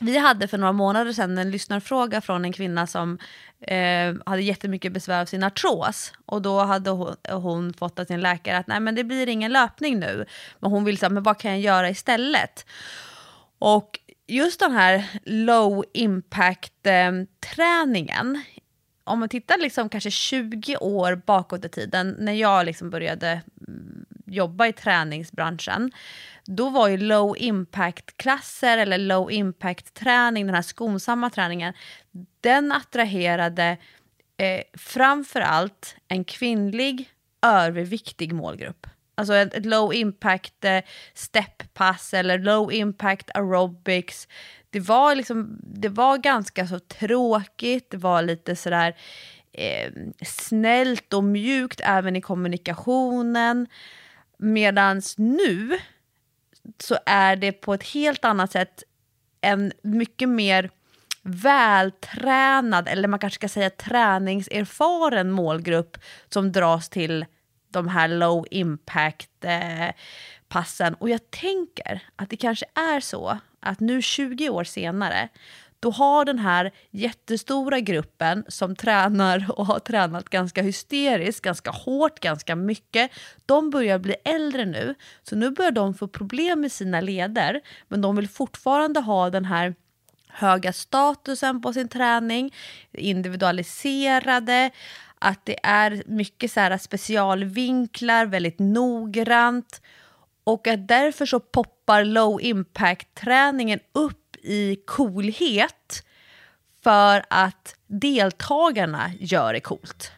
Vi hade för några månader sedan en lyssnarfråga från en kvinna som hade jättemycket besvär av sin artros. Och då hade hon fått av sin läkare att nej, men det blir ingen löpning nu. Men hon vill säga, men vad kan jag göra istället? Och just den här low impact träningen, om man tittar liksom kanske 20 år bakåt i tiden, när jag liksom började jobba i träningsbranschen, då var ju low impact klasser eller low impact träning, den här skonsamma träningen, den attraherade framförallt en kvinnlig överviktig målgrupp. Alltså ett low impact steppass eller low impact aerobics. Det var ganska så tråkigt, det var lite sådär snällt och mjukt även i kommunikationen. Medans nu så är det på ett helt annat sätt en mycket mer vältränad, eller man kanske ska säga träningserfaren målgrupp som dras till de här low impact passen. Och jag tänker att det kanske är så att nu 20 år senare, då har den här jättestora gruppen som tränar och har tränat ganska hysteriskt, ganska hårt, ganska mycket. De börjar bli äldre nu, så nu börjar de få problem med sina leder, men de vill fortfarande ha den här höga statusen på sin träning, individualiserade, att det är mycket så här specialvinklar, väldigt noggrant, och att därför så poppar low impact träningen upp i coolhet för att deltagarna gör det coolt.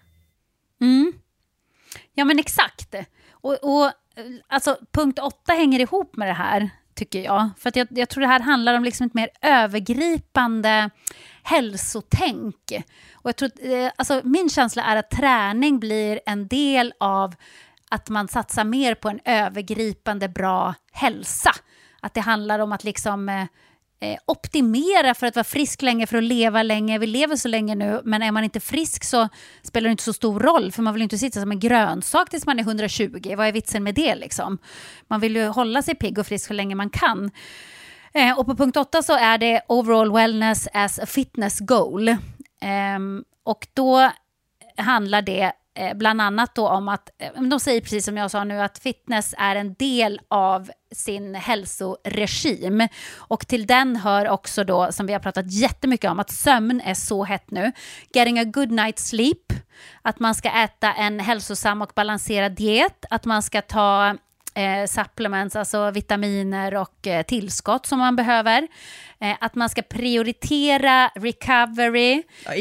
Ja, men exakt. Och alltså punkt 8 hänger ihop med det här, tycker jag. För att jag tror det här handlar om liksom ett mer övergripande hälsotänk. Och jag tror alltså min känsla är att träning blir en del av att man satsar mer på en övergripande bra hälsa. Att det handlar om att liksom optimera för att vara frisk länge, för att leva länge. Vi lever så länge nu, men är man inte frisk så spelar det inte så stor roll, för man vill inte sitta som en grönsak tills man är 120. Vad är vitsen med det liksom? Man vill ju hålla sig pigg och frisk så länge man kan. Och på punkt 8 så är det overall wellness as a fitness goal. Och då handlar det bland annat då om att, de säger precis som jag sa nu, att fitness är en del av sin hälsoregim, och till den hör också då, som vi har pratat jättemycket om, att sömn är så hett nu. Getting a good night's sleep, att man ska äta en hälsosam och balanserad diet, att man ska ta supplements, alltså vitaminer och tillskott som man behöver, att man ska prioritera recovery.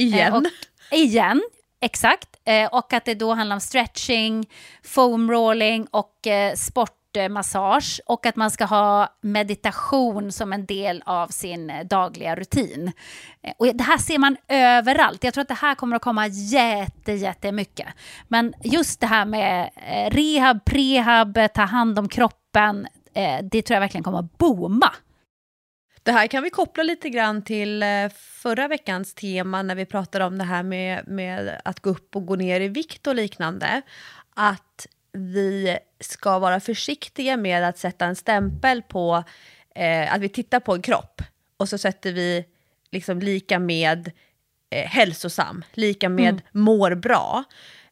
Igen, exakt. Och att det då handlar om stretching, foam rolling och sportmassage, och att man ska ha meditation som en del av sin dagliga rutin. Och det här ser man överallt. Jag tror att det här kommer att komma jättemycket. Men just det här med rehab, prehab, ta hand om kroppen, det tror jag verkligen kommer att booma. Det här kan vi koppla lite grann till förra veckans tema när vi pratade om det här med att gå upp och gå ner i vikt och liknande. Att vi ska vara försiktiga med att sätta en stämpel på att vi tittar på en kropp och så sätter vi liksom lika med hälsosam, lika med mår bra.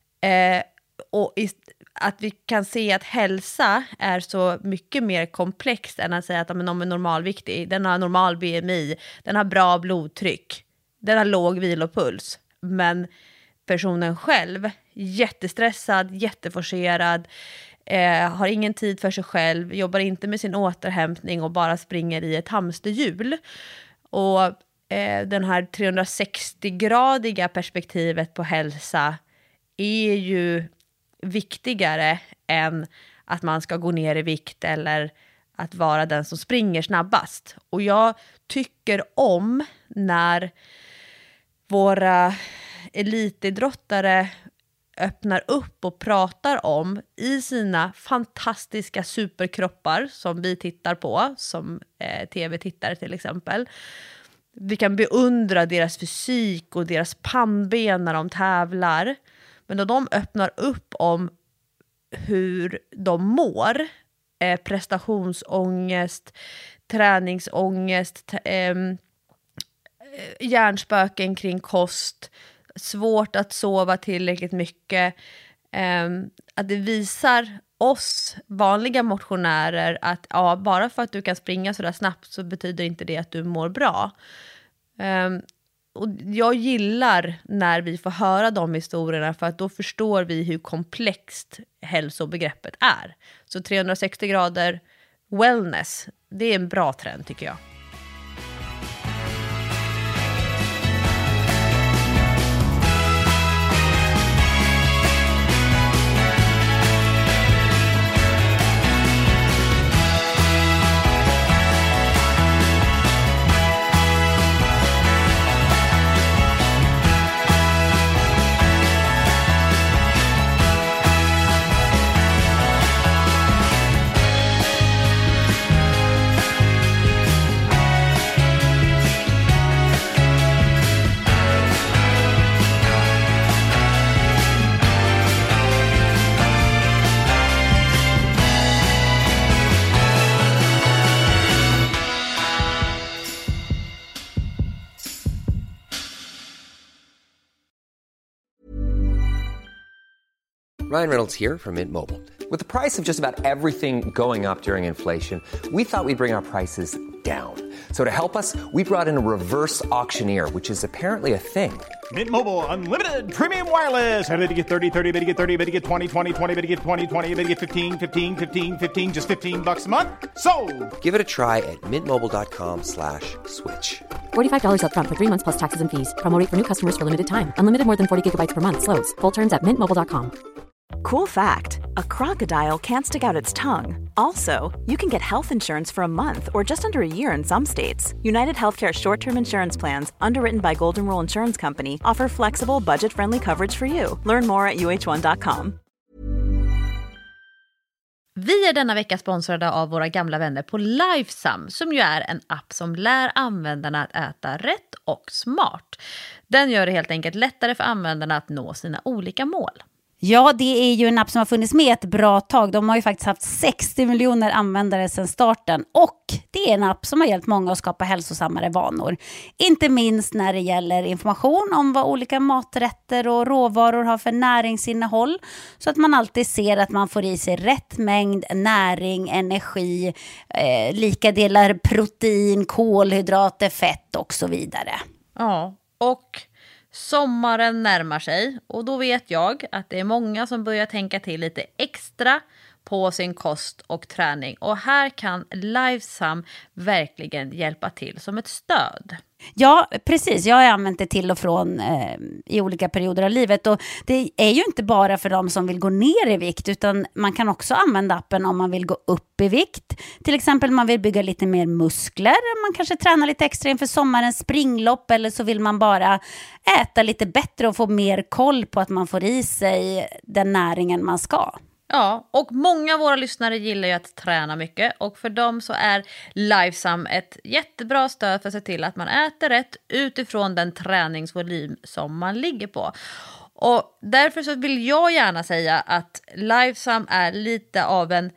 Och att vi kan se att hälsa är så mycket mer komplext än att säga att om någon är normalviktig, den har normal BMI, den har bra blodtryck, den har låg vilopuls. Men personen själv, jättestressad, jätteforcerad, har ingen tid för sig själv, jobbar inte med sin återhämtning och bara springer i ett hamsterhjul. Och den här 360-gradiga perspektivet på hälsa är ju viktigare än att man ska gå ner i vikt eller att vara den som springer snabbast. Och jag tycker om när våra elitidrottare öppnar upp och pratar om i sina fantastiska superkroppar som vi tittar på, som tv-tittare till exempel. Vi kan beundra deras fysik och deras pannben när de tävlar. Men då de öppnar upp om hur de mår, prestationsångest, träningsångest, hjärnspöken kring kost, svårt att sova tillräckligt mycket. Att det visar oss vanliga motionärer att bara för att du kan springa så där snabbt så betyder inte det att du mår bra. Och jag gillar när vi får höra de historierna, för att då förstår vi hur komplext hälsobegreppet är. Så 360 grader wellness, det är en bra trend tycker jag. Ryan Reynolds here from Mint Mobile. With the price of just about everything going up during inflation, we thought we'd bring our prices down. So to help us, we brought in a reverse auctioneer, which is apparently a thing. Mint Mobile Unlimited Premium Wireless. How to get 30, 30, bit to get 30, bit to get 20, 20, 20, bit to get 20, 20, bit to get 15, 15, 15, 15, just $15 a month? Sold! Give it a try at mintmobile.com/switch. $45 up front for 3 months plus taxes and fees. Promo rate for new customers for limited time. Unlimited more than 40 gigabytes per month. Slows full terms at mintmobile.com. Cool fact, a crocodile can't stick out its tongue. Also, you can get health insurance for a month or just under a year in some states. United Healthcare short-term insurance plans, underwritten by Golden Rule Insurance Company, offer flexible, budget-friendly coverage for you. Learn more at uh1.com. Vi är denna vecka sponsrade av våra gamla vänner på Lifesum, som ju är en app som lär användarna att äta rätt och smart. Den gör det helt enkelt lättare för användarna att nå sina olika mål. Ja, det är ju en app som har funnits med ett bra tag. De har ju faktiskt haft 60 miljoner användare sedan starten. Och det är en app som har hjälpt många att skapa hälsosammare vanor. Inte minst när det gäller information om vad olika maträtter och råvaror har för näringsinnehåll. Så att man alltid ser att man får i sig rätt mängd näring, energi, lika delar protein, kolhydrater, fett och så vidare. Ja, och sommaren närmar sig och då vet jag att det är många som börjar tänka till lite extra på sin kost och träning. Och här kan Lifesum verkligen hjälpa till som ett stöd. Ja, precis. Jag har använt det till och från i olika perioder av livet. Och det är ju inte bara för de som vill gå ner i vikt, utan man kan också använda appen om man vill gå upp i vikt. Till exempel om man vill bygga lite mer muskler. Man kanske tränar lite extra inför sommarens springlopp, eller så vill man bara äta lite bättre och få mer koll på att man får i sig den näringen man ska. Ja, och många av våra lyssnare gillar ju att träna mycket, och för dem så är Lifesum ett jättebra stöd för att se till att man äter rätt utifrån den träningsvolym som man ligger på. Och därför så vill jag gärna säga att Lifesum är lite av en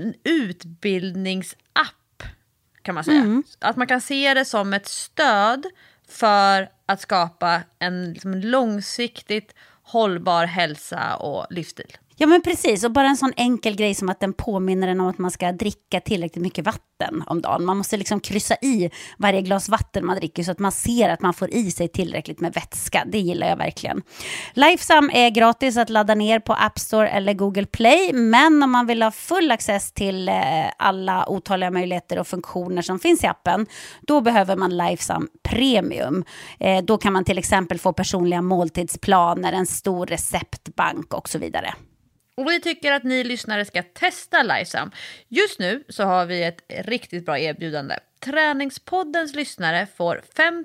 utbildningsapp, kan man säga. Att man kan se det som ett stöd för att skapa en långsiktigt hållbar hälsa och livsstil. Ja, men precis, och bara en sån enkel grej som att den påminner en om att man ska dricka tillräckligt mycket vatten om dagen. Man måste liksom kryssa i varje glas vatten man dricker så att man ser att man får i sig tillräckligt med vätska. Det gillar jag verkligen. Lifesum är gratis att ladda ner på App Store eller Google Play, men om man vill ha full access till alla otaliga möjligheter och funktioner som finns i appen, då behöver man Lifesum Premium. Då kan man till exempel få personliga måltidsplaner, en stor receptbank och så vidare. Och vi tycker att ni lyssnare ska testa Lifesum. Just nu så har vi ett riktigt bra erbjudande. Träningspoddens lyssnare får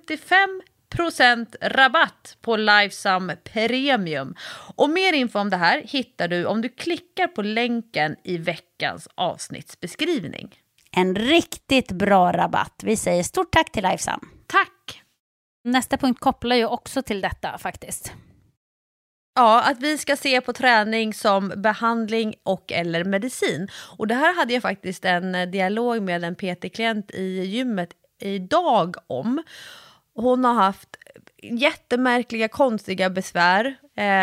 55% rabatt på Lifesum Premium. Och mer info om det här hittar du om du klickar på länken i veckans avsnittsbeskrivning. En riktigt bra rabatt. Vi säger stort tack till Lifesum. Tack! Nästa punkt kopplar ju också till detta faktiskt. Ja, att vi ska se på träning som behandling och eller medicin. Och det här hade jag faktiskt en dialog med en PT-klient i gymmet idag om. Hon har haft jättemärkliga, konstiga besvär,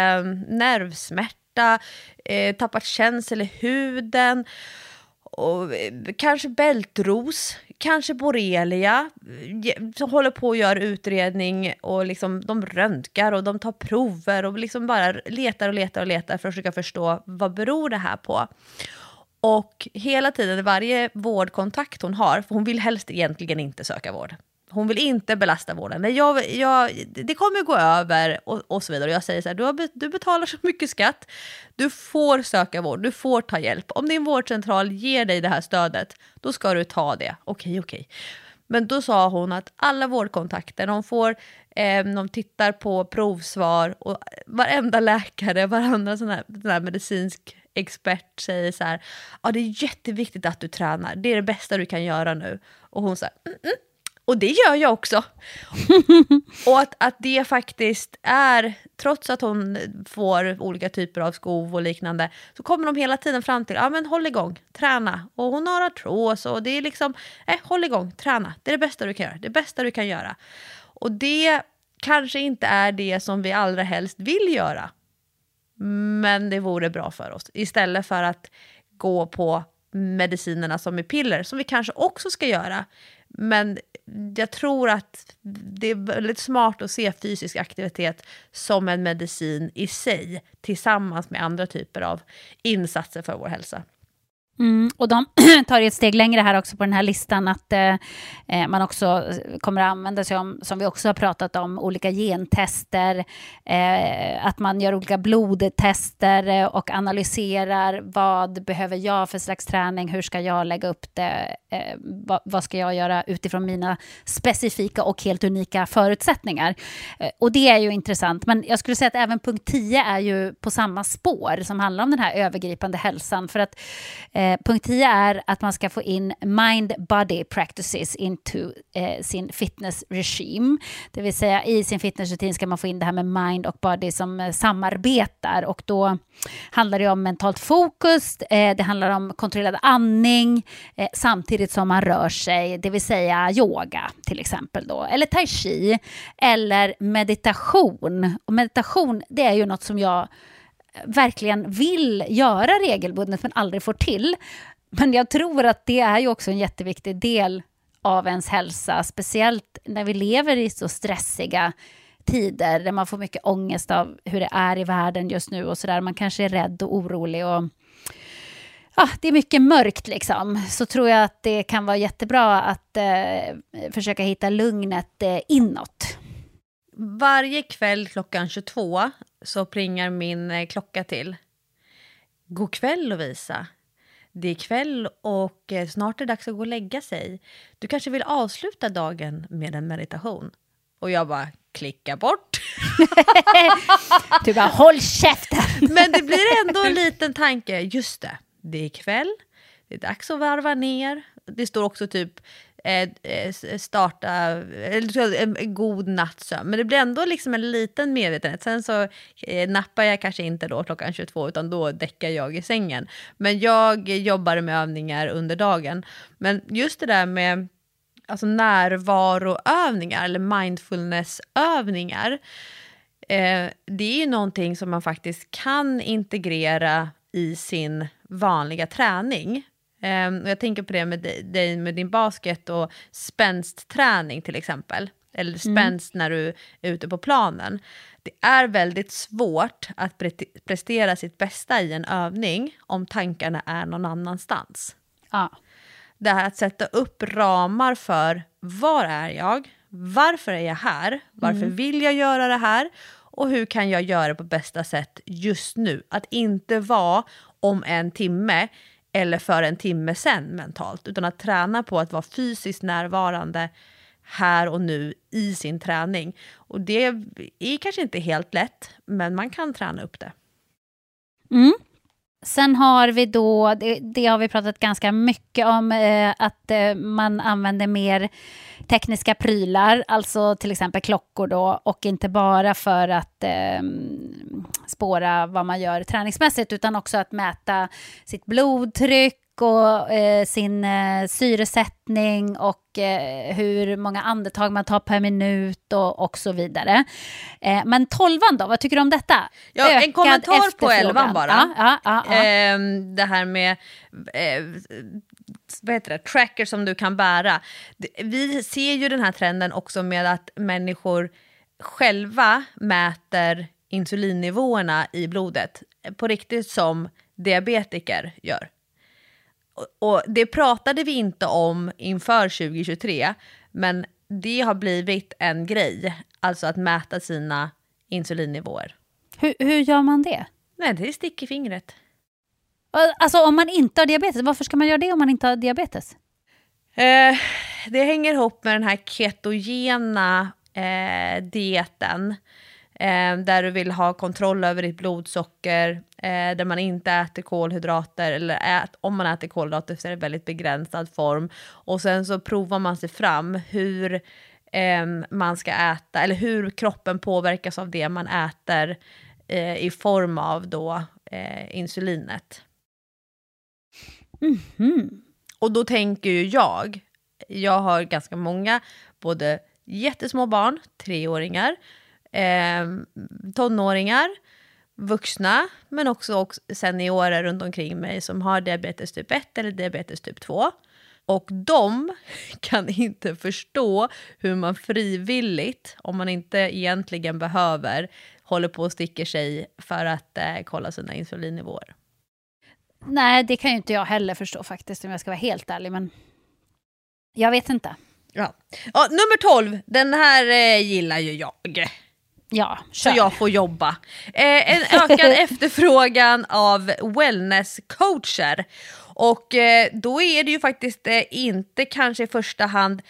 nervsmärta, tappat känsel i huden, och kanske bältros, kanske borrelia, som håller på att göra utredning, och liksom de röntgar och de tar prover och liksom bara letar för att försöka förstå vad beror det här på. Och hela tiden, varje vårdkontakt hon har, för hon vill helst egentligen inte söka vård. Hon vill inte belasta vården. Det kommer gå över och så vidare. Och jag säger så här, du betalar så mycket skatt. Du får söka vård, du får ta hjälp. Om din vårdcentral ger dig det här stödet, då ska du ta det. Okej. Men då sa hon att alla vårdkontakter, de tittar på provsvar, och varenda läkare, varandra sån här medicinsk expert säger så här, ja, det är jätteviktigt att du tränar. Det är det bästa du kan göra nu. Och hon säger, och det gör jag också. Och att det faktiskt är, trots att hon får olika typer av skov och liknande, så kommer de hela tiden fram till, ja men håll igång, träna. Och hon har artros, och det är liksom, håll igång, träna. Det är det bästa du kan göra. Det bästa du kan göra. Och det kanske inte är det som vi allra helst vill göra. Men det vore bra för oss. Istället för att gå på medicinerna som är piller, som vi kanske också ska göra. Men jag tror att det är väldigt smart att se fysisk aktivitet som en medicin i sig, tillsammans med andra typer av insatser för vår hälsa. Och de tar ett steg längre här också på den här listan, att man också kommer att använda sig om, som vi också har pratat om, olika gentester, att man gör olika blodtester och analyserar vad behöver jag för slags träning, hur ska jag lägga upp det, vad ska jag göra utifrån mina specifika och helt unika förutsättningar. Och det är ju intressant, men jag skulle säga att även punkt 10 är ju på samma spår som handlar om den här övergripande hälsan, för att punkt 10 är att man ska få in mind-body practices into sin fitness regime. Det vill säga i sin fitnessrutin ska man få in det här med mind och body som samarbetar. Och då handlar det om mentalt fokus, det handlar om kontrollerad andning samtidigt som man rör sig. Det vill säga yoga till exempel då. Eller tai chi. Eller meditation. Och meditation, det är ju något som jag verkligen vill göra regelbundet men aldrig får till. Men jag tror att det är ju också en jätteviktig del av ens hälsa, speciellt när vi lever i så stressiga tider där man får mycket ångest av hur det är i världen just nu och sådär. Man kanske är rädd och orolig och det är mycket mörkt liksom. Så tror jag att det kan vara jättebra att försöka hitta lugnet inåt. Varje kväll klockan 22 så plingar min klocka till. God kväll Lovisa. Det är kväll och snart är det dags att gå och lägga sig. Du kanske vill avsluta dagen med en meditation. Och jag bara klickar bort. Du bara håll käften. Men det blir ändå en liten tanke. Just det är kväll. Det är dags att varva ner. Det står också typ starta en god nattsömn. Men det blir ändå liksom en liten medvetenhet. Sen så nappar jag kanske inte då klockan 22 utan då däckar jag i sängen. Men jag jobbar med övningar under dagen. Men just det där med alltså närvaroövningar eller mindfulnessövningar, det är ju någonting som man faktiskt kan integrera i sin vanliga träning. Jag tänker på det med din basket och spänst-träning till exempel. Eller spänst när du är ute på planen. Det är väldigt svårt att prestera sitt bästa i en övning om tankarna är någon annanstans. Ja. Det här att sätta upp ramar för var är jag? Varför är jag här? Varför vill jag göra det här? Och hur kan jag göra det på bästa sätt just nu? Att inte vara om en timme eller för en timme sen mentalt. Utan att träna på att vara fysiskt närvarande här och nu i sin träning. Och det är kanske inte helt lätt, men man kan träna upp det. Sen har vi då, det har vi pratat ganska mycket om, att man använder mer tekniska prylar, alltså till exempel klockor då, och inte bara för att spåra vad man gör träningsmässigt, utan också att mäta sitt blodtryck och sin syresättning och hur många andetag man tar per minut och så vidare. Men 12:an då, vad tycker du om detta? Ja, en Ökad kommentar på 11:an bara. Ja. Det här med vad heter det? Tracker som du kan bära. Vi ser ju den här trenden också med att människor själva mäter insulinnivåerna i blodet på riktigt som diabetiker gör. Och det pratade vi inte om inför 2023, men det har blivit en grej, alltså att mäta sina insulinnivåer. Hur gör man det? Nej, det är stick i fingret. Alltså om man inte har diabetes, varför ska man göra det om man inte har diabetes? Det hänger ihop med den här ketogena dieten. Där du vill ha kontroll över ditt blodsocker, där man inte äter kolhydrater, eller om man äter kolhydrater så är det väldigt begränsad form. Och sen så provar man sig fram hur man ska äta, eller hur kroppen påverkas av det man äter i form av då insulinet. Och då tänker ju jag har ganska många, både jättesmå barn, 3-åringar, tonåringar, vuxna, men också seniorer runt omkring mig som har diabetes typ 1 eller diabetes typ 2. Och de kan inte förstå hur man frivilligt, om man inte egentligen behöver, håller på och sticker sig för att kolla sina insulinnivåer. Nej, det kan ju inte jag heller förstå faktiskt, om jag ska vara helt ärlig, men jag vet inte. Ja, nummer 12, den här gillar ju jag. Ja, så jag får jobba. En ökad efterfrågan av wellnesscoacher. Och då är det ju faktiskt inte kanske i första hand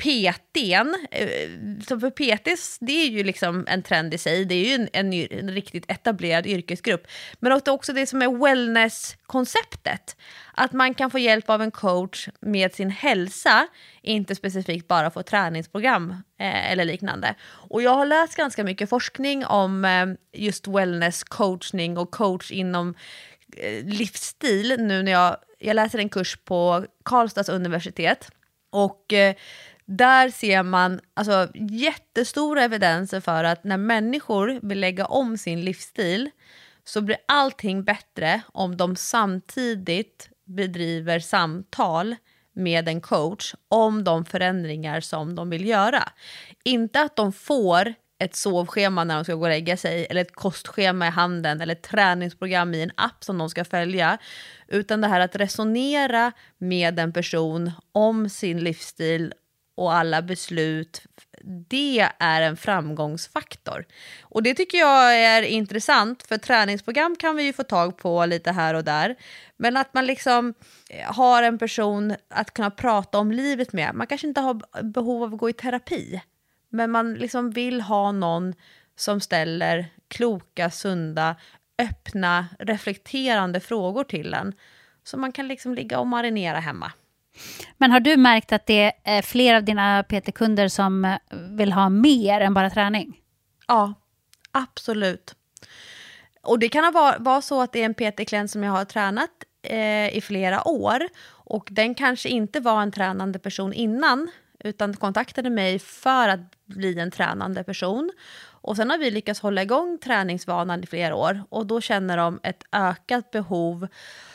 PT:n. Så för PTs, det är ju liksom en trend i sig. Det är ju en riktigt etablerad yrkesgrupp. Men också det som är wellness-konceptet. Att man kan få hjälp av en coach med sin hälsa. Inte specifikt bara få träningsprogram eller liknande. Och jag har läst ganska mycket forskning om just wellness-coachning och coach inom livsstil. Nu när jag läser en kurs på Karlstads universitet. Och där ser man alltså jättestora evidenser för att när människor vill lägga om sin livsstil så blir allting bättre om de samtidigt bedriver samtal med en coach om de förändringar som de vill göra. Inte att de får ett sovschema när de ska gå och lägga sig, eller ett kostschema i handen, eller ett träningsprogram i en app som de ska följa, utan det här att resonera med en person om sin livsstil och alla beslut, det är en framgångsfaktor. Och det tycker jag är intressant, för träningsprogram kan vi ju få tag på lite här och där. Men att man liksom har en person att kunna prata om livet med. Man kanske inte har behov av att gå i terapi, men man liksom vill ha någon som ställer kloka, sunda, öppna, reflekterande frågor till en. Så man kan liksom ligga och marinera hemma. Men har du märkt att det är fler av dina PT-kunder som vill ha mer än bara träning? Ja, absolut. Och det kan vara så att det är en PT-klient som jag har tränat i flera år. Och den kanske inte var en tränande person innan, utan kontaktade mig för att bli en tränande person. Och sen har vi lyckats hålla igång träningsvanan i flera år. Och då känner de ett ökat behov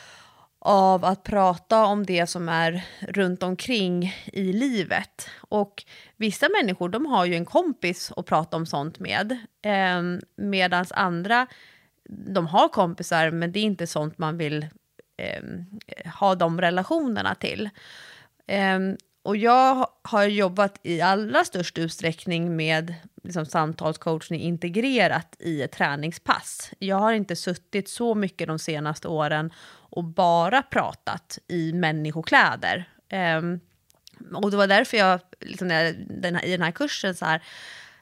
av att prata om det som är runt omkring i livet. Och vissa människor, de har ju en kompis att prata om sånt med. Medan andra, de har kompisar, men det är inte sånt man vill ha de relationerna till. Och jag har jobbat i allra störst utsträckning med liksom samtalscoachning integrerat i ett träningspass. Jag har inte suttit så mycket de senaste åren och bara pratat i människokläder. Och det var därför jag liksom, i den här kursen så här,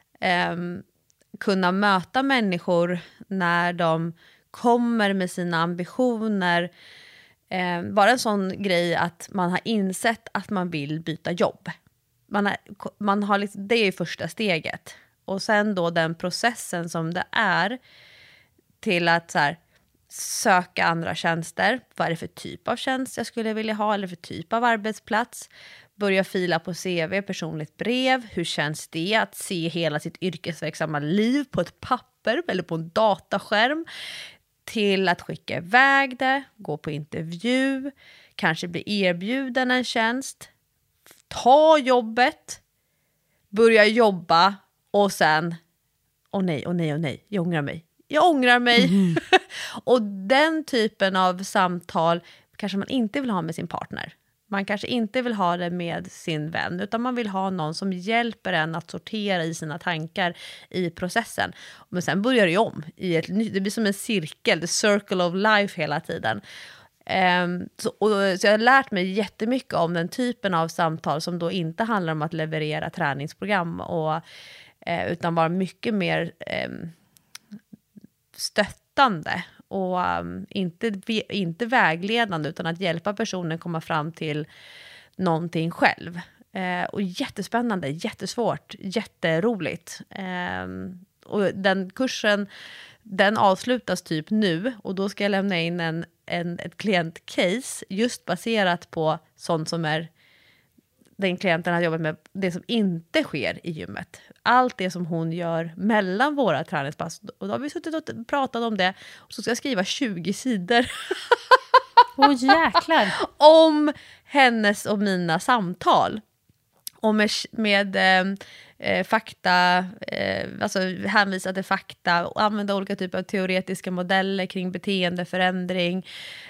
kunna möta människor när de kommer med sina ambitioner. Bara en sån grej att man har insett att man vill byta jobb. man har liksom, det är ju första steget. Och sen då den processen som det är till att så här, söka andra tjänster. Vad är det för typ av tjänst jag skulle vilja ha, eller för typ av arbetsplats? Börja fila på CV, personligt brev. Hur känns det att se hela sitt yrkesverksamma liv på ett papper eller på en dataskärm? Till att skicka iväg det, gå på intervju, kanske bli erbjuden en tjänst, ta jobbet, börja jobba och sen, åh nej, jag ångrar mig. Och den typen av samtal kanske man inte vill ha med sin partner. Man kanske inte vill ha det med sin vän, utan man vill ha någon som hjälper en att sortera i sina tankar i processen. Men sen börjar det om. Det blir som en cirkel, the circle of life hela tiden. Så jag har lärt mig jättemycket om den typen av samtal som då inte handlar om att leverera träningsprogram utan vara mycket mer stöttande och inte vägledande, utan att hjälpa personen komma fram till någonting själv. Och jättespännande, jättesvårt, jätteroligt. Och den kursen, den avslutas typ nu, och då ska jag lämna in ett klientcase just baserat på sånt som är den klienten har jobbat med, det som inte sker i gymmet. Allt det som hon gör mellan våra träningspass. Och då har vi suttit och pratat om det. Och så ska jag skriva 20 sidor. Åh jäklar. Om hennes och mina samtal. Och med fakta, alltså hänvisa till fakta och använda olika typer av teoretiska modeller kring beteendeförändring.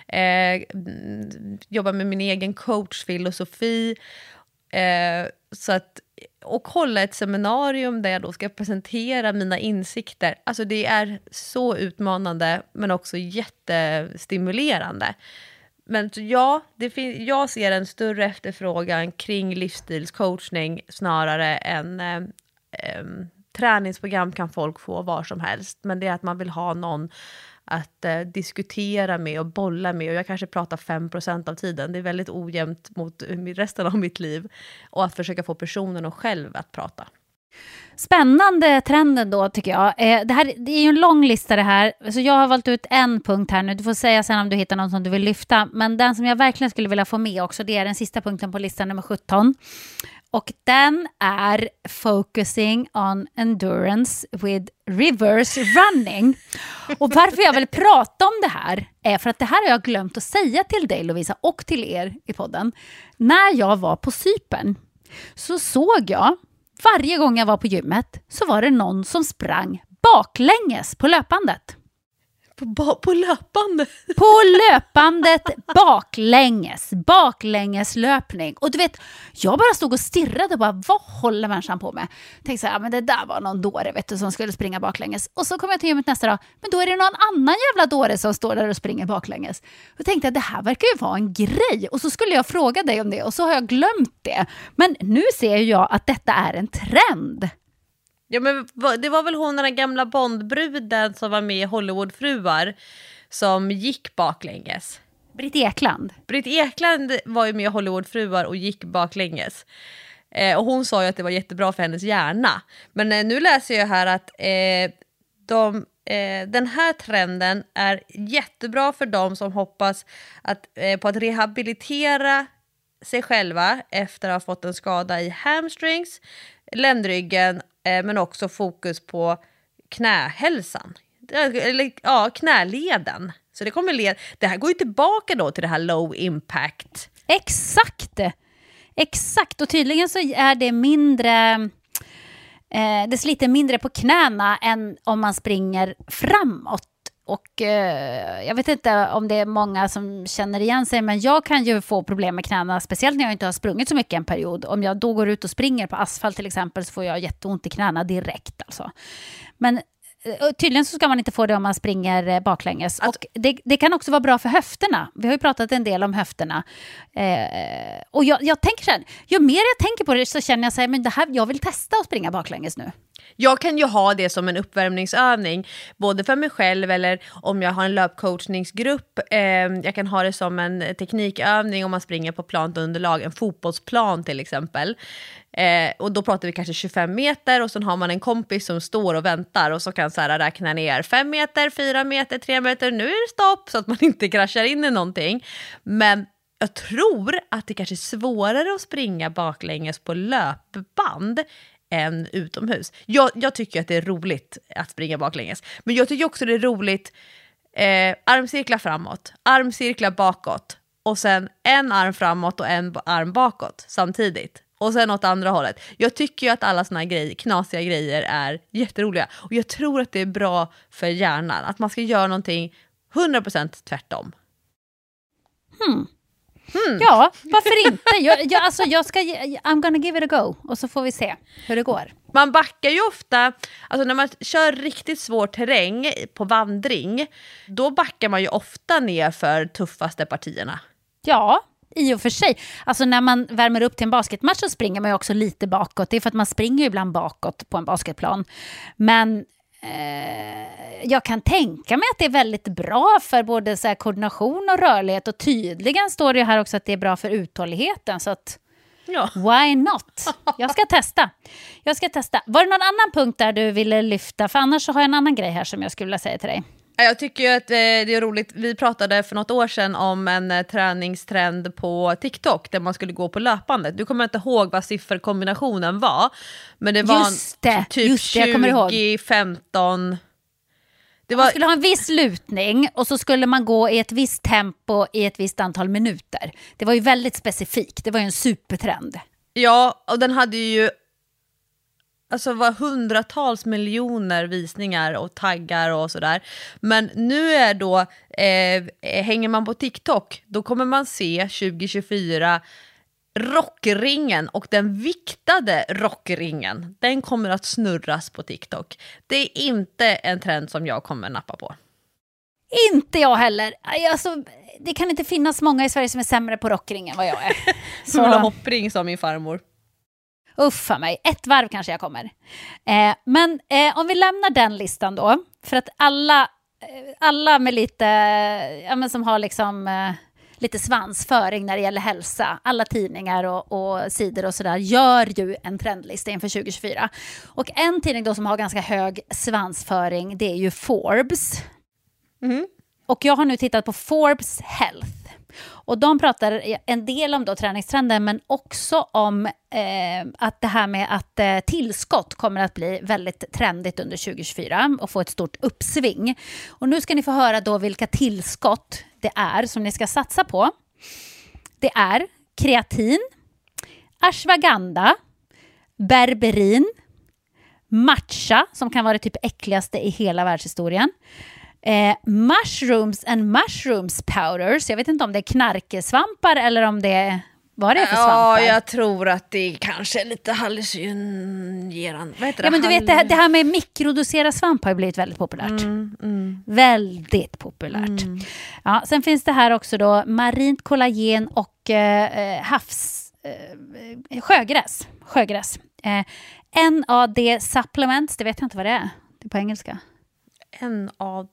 Jobba med min egen coachfilosofi. Så att, och hålla ett seminarium där jag då ska presentera mina insikter. Alltså det är så utmanande, men också jättestimulerande. Men ja, jag ser en större efterfrågan kring livsstilscoachning snarare än träningsprogram kan folk få var som helst. Men det är att man vill ha någon att diskutera med och bolla med. Och jag kanske pratar 5% av tiden. Det är väldigt ojämnt mot resten av mitt liv. Och att försöka få personen och själv att prata. Spännande trenden då tycker jag. Det är ju en lång lista det här. Så jag har valt ut en punkt här nu. Du får säga sen om du hittar någon som du vill lyfta. Men den som jag verkligen skulle vilja få med också, det är den sista punkten på listan, nummer 17. Och den är focusing on endurance with reverse running. Och varför jag vill prata om det här är för att det här har jag glömt att säga till dig, Lovisa, och till er i podden. När jag var på Cypern så såg jag, varje gång jag var på gymmet, så var det någon som sprang baklänges på löpandet. På löpandet? På löpandet baklängeslöpning. Och du vet, jag bara stod och stirrade och bara, vad håller människan på med? Tänkte så här, men det där var någon dåre, vet du, som skulle springa baklänges. Och så kom jag till gymmet nästa dag, men då är det någon annan jävla dåre som står där och springer baklänges. Och tänkte jag, det här verkar ju vara en grej. Och så skulle jag fråga dig om det, och så har jag glömt det. Men nu ser jag att detta är en trend. Ja, men det var väl hon, den gamla Bondbruden som var med i Hollywoodfruar, som gick baklänges. Britt Ekland var ju med i Hollywoodfruar och gick baklänges. Och hon sa ju att det var jättebra för hennes hjärna. Men nu läser jag här att den här trenden är jättebra för dem som hoppas på att rehabilitera sig själva efter att ha fått en skada i hamstrings, ländryggen, men också fokus på knähälsan. Eller ja, knäleden. Så det det här går ju tillbaka då till det här low impact. Exakt, och tydligen så är det mindre, det sliter mindre på knäna än om man springer framåt. Och jag vet inte om det är många som känner igen sig, men jag kan ju få problem med knäna, speciellt när jag inte har sprungit så mycket en period. Om jag då går ut och springer på asfalt till exempel, så får jag jätteont i knäna direkt alltså. Men tydligen så ska man inte få det om man springer baklänges. Och det kan också vara bra för höfterna. Vi har ju pratat en del om höfterna. Och jag tänker så här, ju mer jag tänker på det så känner jag så här, men det här, jag vill testa att springa baklänges nu. Jag kan ju ha det som en uppvärmningsövning, både för mig själv eller om jag har en löpcoachningsgrupp. Jag kan ha det som en teknikövning om man springer på plant underlag, en fotbollsplan till exempel. Och då pratar vi kanske 25 meter och så har man en kompis som står och väntar och så kan så här räkna ner 5 meter, 4 meter, 3 meter, nu är det stopp så att man inte kraschar in i någonting. Men jag tror att det kanske är svårare att springa baklänges på löpband än utomhus. Jag tycker att det är roligt att springa baklänges. Men jag tycker också det är roligt armcirklar framåt, armcirklar bakåt och sen en arm framåt och en arm bakåt samtidigt. Och sen åt andra hållet. Jag tycker ju att alla såna här knasiga grejer är jätteroliga. Och jag tror att det är bra för hjärnan. Att man ska göra någonting 100% tvärtom. Ja, varför inte? I'm gonna give it a go. Och så får vi se hur det går. Man backar ju ofta, alltså när man kör riktigt svår terräng på vandring, då backar man ju ofta ner för tuffaste partierna. Ja, i och för sig. Alltså när man värmer upp till en basketmatch så springer man ju också lite bakåt. Det är för att man springer ju ibland bakåt på en basketplan. Men jag kan tänka mig att det är väldigt bra för både så här koordination och rörlighet. Och tydligen står det ju här också att det är bra för uthålligheten. Så att, why not? Jag ska testa. Var det någon annan punkt där du ville lyfta? För annars så har jag en annan grej här som jag skulle vilja säga till dig. Jag tycker ju att det är roligt. Vi pratade för något år sedan om en träningstrend på TikTok där man skulle gå på löpandet. Du kommer inte ihåg vad sifferkombinationen var. Men det var typ 20-15. Man skulle ha en viss lutning och så skulle man gå i ett visst tempo i ett visst antal minuter. Det var ju väldigt specifikt. Det var ju en supertrend. Ja, och den hade ju var hundratals miljoner visningar och taggar och sådär. Men nu är då, hänger man på TikTok, då kommer man se 2024 rockringen och den viktade rockringen. Den kommer att snurras på TikTok. Det är inte en trend som jag kommer nappa på. Inte jag heller. Alltså, det kan inte finnas många i Sverige som är sämre på rockringen än vad jag är. Så hoppring som min farmor. Uffa mig, 1 varv kanske jag kommer. Men om vi lämnar den listan då. För att alla med lite, som har liksom lite svansföring när det gäller hälsa. Alla tidningar och sidor och sådär gör ju en trendlista inför 2024. Och en tidning då som har ganska hög svansföring, det är ju Forbes. Mm. Och jag har nu tittat på Forbes Health. Och de pratar en del om då träningstrender men också om att det här med att tillskott kommer att bli väldigt trendigt under 2024 och få ett stort uppsving. Och nu ska ni få höra då vilka tillskott det är som ni ska satsa på. Det är kreatin, ashwagandha, berberin, matcha som kan vara det typ äckligaste i hela världshistorien. Mushrooms and mushrooms powders. Jag vet inte om det är knarkesvampar eller om det är... Vad är det för svampar? Ja, jag tror att det är kanske lite hallucinerande. Ja, men du vet, det här med mikrodosera svamp har blivit väldigt populärt. Väldigt populärt. Ja, sen finns det här också då marint kollagen och sjögräs. NAD supplements, det vet jag inte vad det är. Det är på engelska. NAD?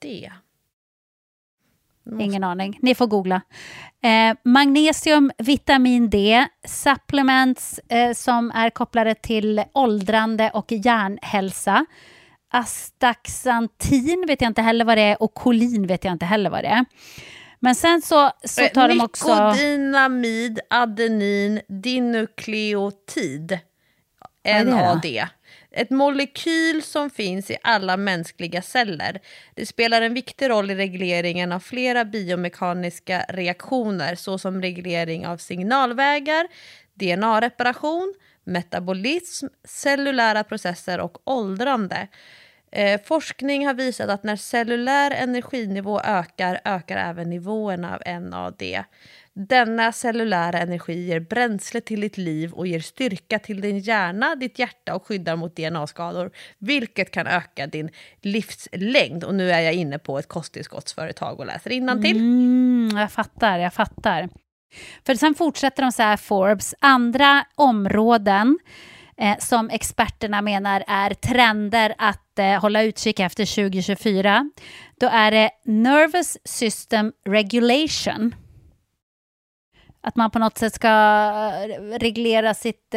Ingen aning. Ni får googla. Magnesium, vitamin D, supplements som är kopplade till åldrande och hjärnhälsa. Astaxantin vet jag inte heller vad det är och kolin vet jag inte heller vad det är. Men sen så tar de också... Nikodinamid, adenin, dinukleotid. NAD. Ett molekyl som finns i alla mänskliga celler. Det spelar en viktig roll i regleringen av flera biomekaniska reaktioner såsom reglering av signalvägar, DNA-reparation, metabolism, cellulära processer och åldrande. Forskning har visat att när cellulär energinivå ökar även nivåerna av NAD. Denna cellulära energi ger bränsle till ditt liv och ger styrka till din hjärna, ditt hjärta och skyddar mot DNA-skador, vilket kan öka din livslängd. Och nu är jag inne på ett kosttillskottsföretag och läser innantill. Jag fattar. För sen fortsätter de så här Forbes. Andra områden som experterna menar är trender att hålla utkik efter 2024. Då är det Nervous System Regulation. Att man på något sätt ska reglera sitt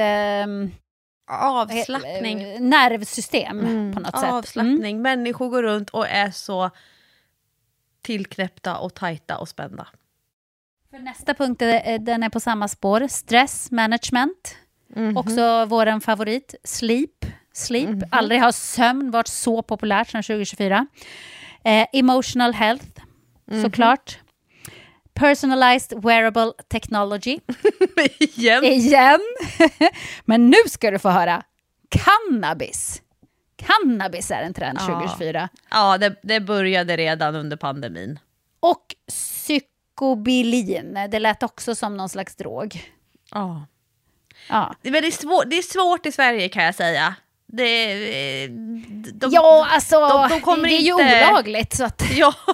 avslappning. Nervsystem på något sätt. Avslappning. Människor går runt och är så tillknäppta och tajta och spända. För nästa punkt den är på samma spår. Stress management. Också våran favorit. Sleep. Aldrig har sömn varit så populärt som 2024. Emotional health. Såklart. Personalized wearable technology. Igen. Men nu ska du få höra. Cannabis. Cannabis är en trend 2024. Ja, det började redan under pandemin. Och psykobilin. Det lät också som någon slags drog. Ja. Det är svårt i Sverige, kan jag säga. De kommer det är ju olagligt. Så att...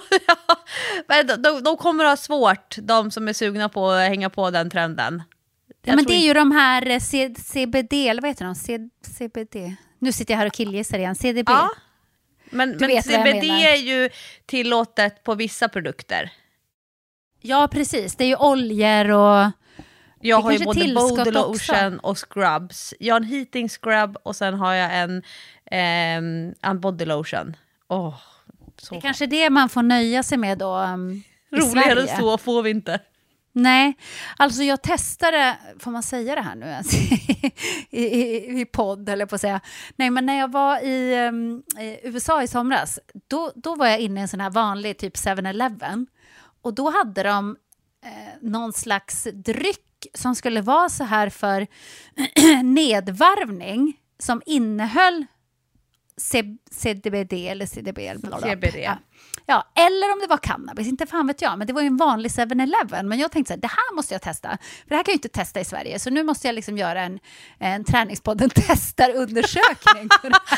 de kommer ha svårt, de som är sugna på att hänga på den trenden. Men det är ju de här CBD, eller vad heter de? CBD. Nu sitter jag här och killgissar igen. CDB. Ja, men CBD är ju tillåtet på vissa produkter. Ja, precis. Det är ju oljor och... Jag har ju både body lotion och scrubs. Jag har en heating scrub och sen har jag en body lotion. Så. Det är kanske det man får nöja sig med då roligare så får vi inte. Nej, alltså jag testade, får man säga det här nu ens, i podd eller på att säga. Nej, men när jag var i USA i somras, då var jag inne i en sån här vanlig typ 7-Eleven. Och då hade de någon slags dryck som skulle vara så här för nedvarvning som innehöll CBD eller CDB. CBD. Ja, eller om det var cannabis, inte fan vet jag. Men det var ju en vanlig 7-Eleven. Men jag tänkte så här, det här måste jag testa. För det här kan jag ju inte testa i Sverige. Så nu måste jag liksom göra en träningspodden testarundersökning.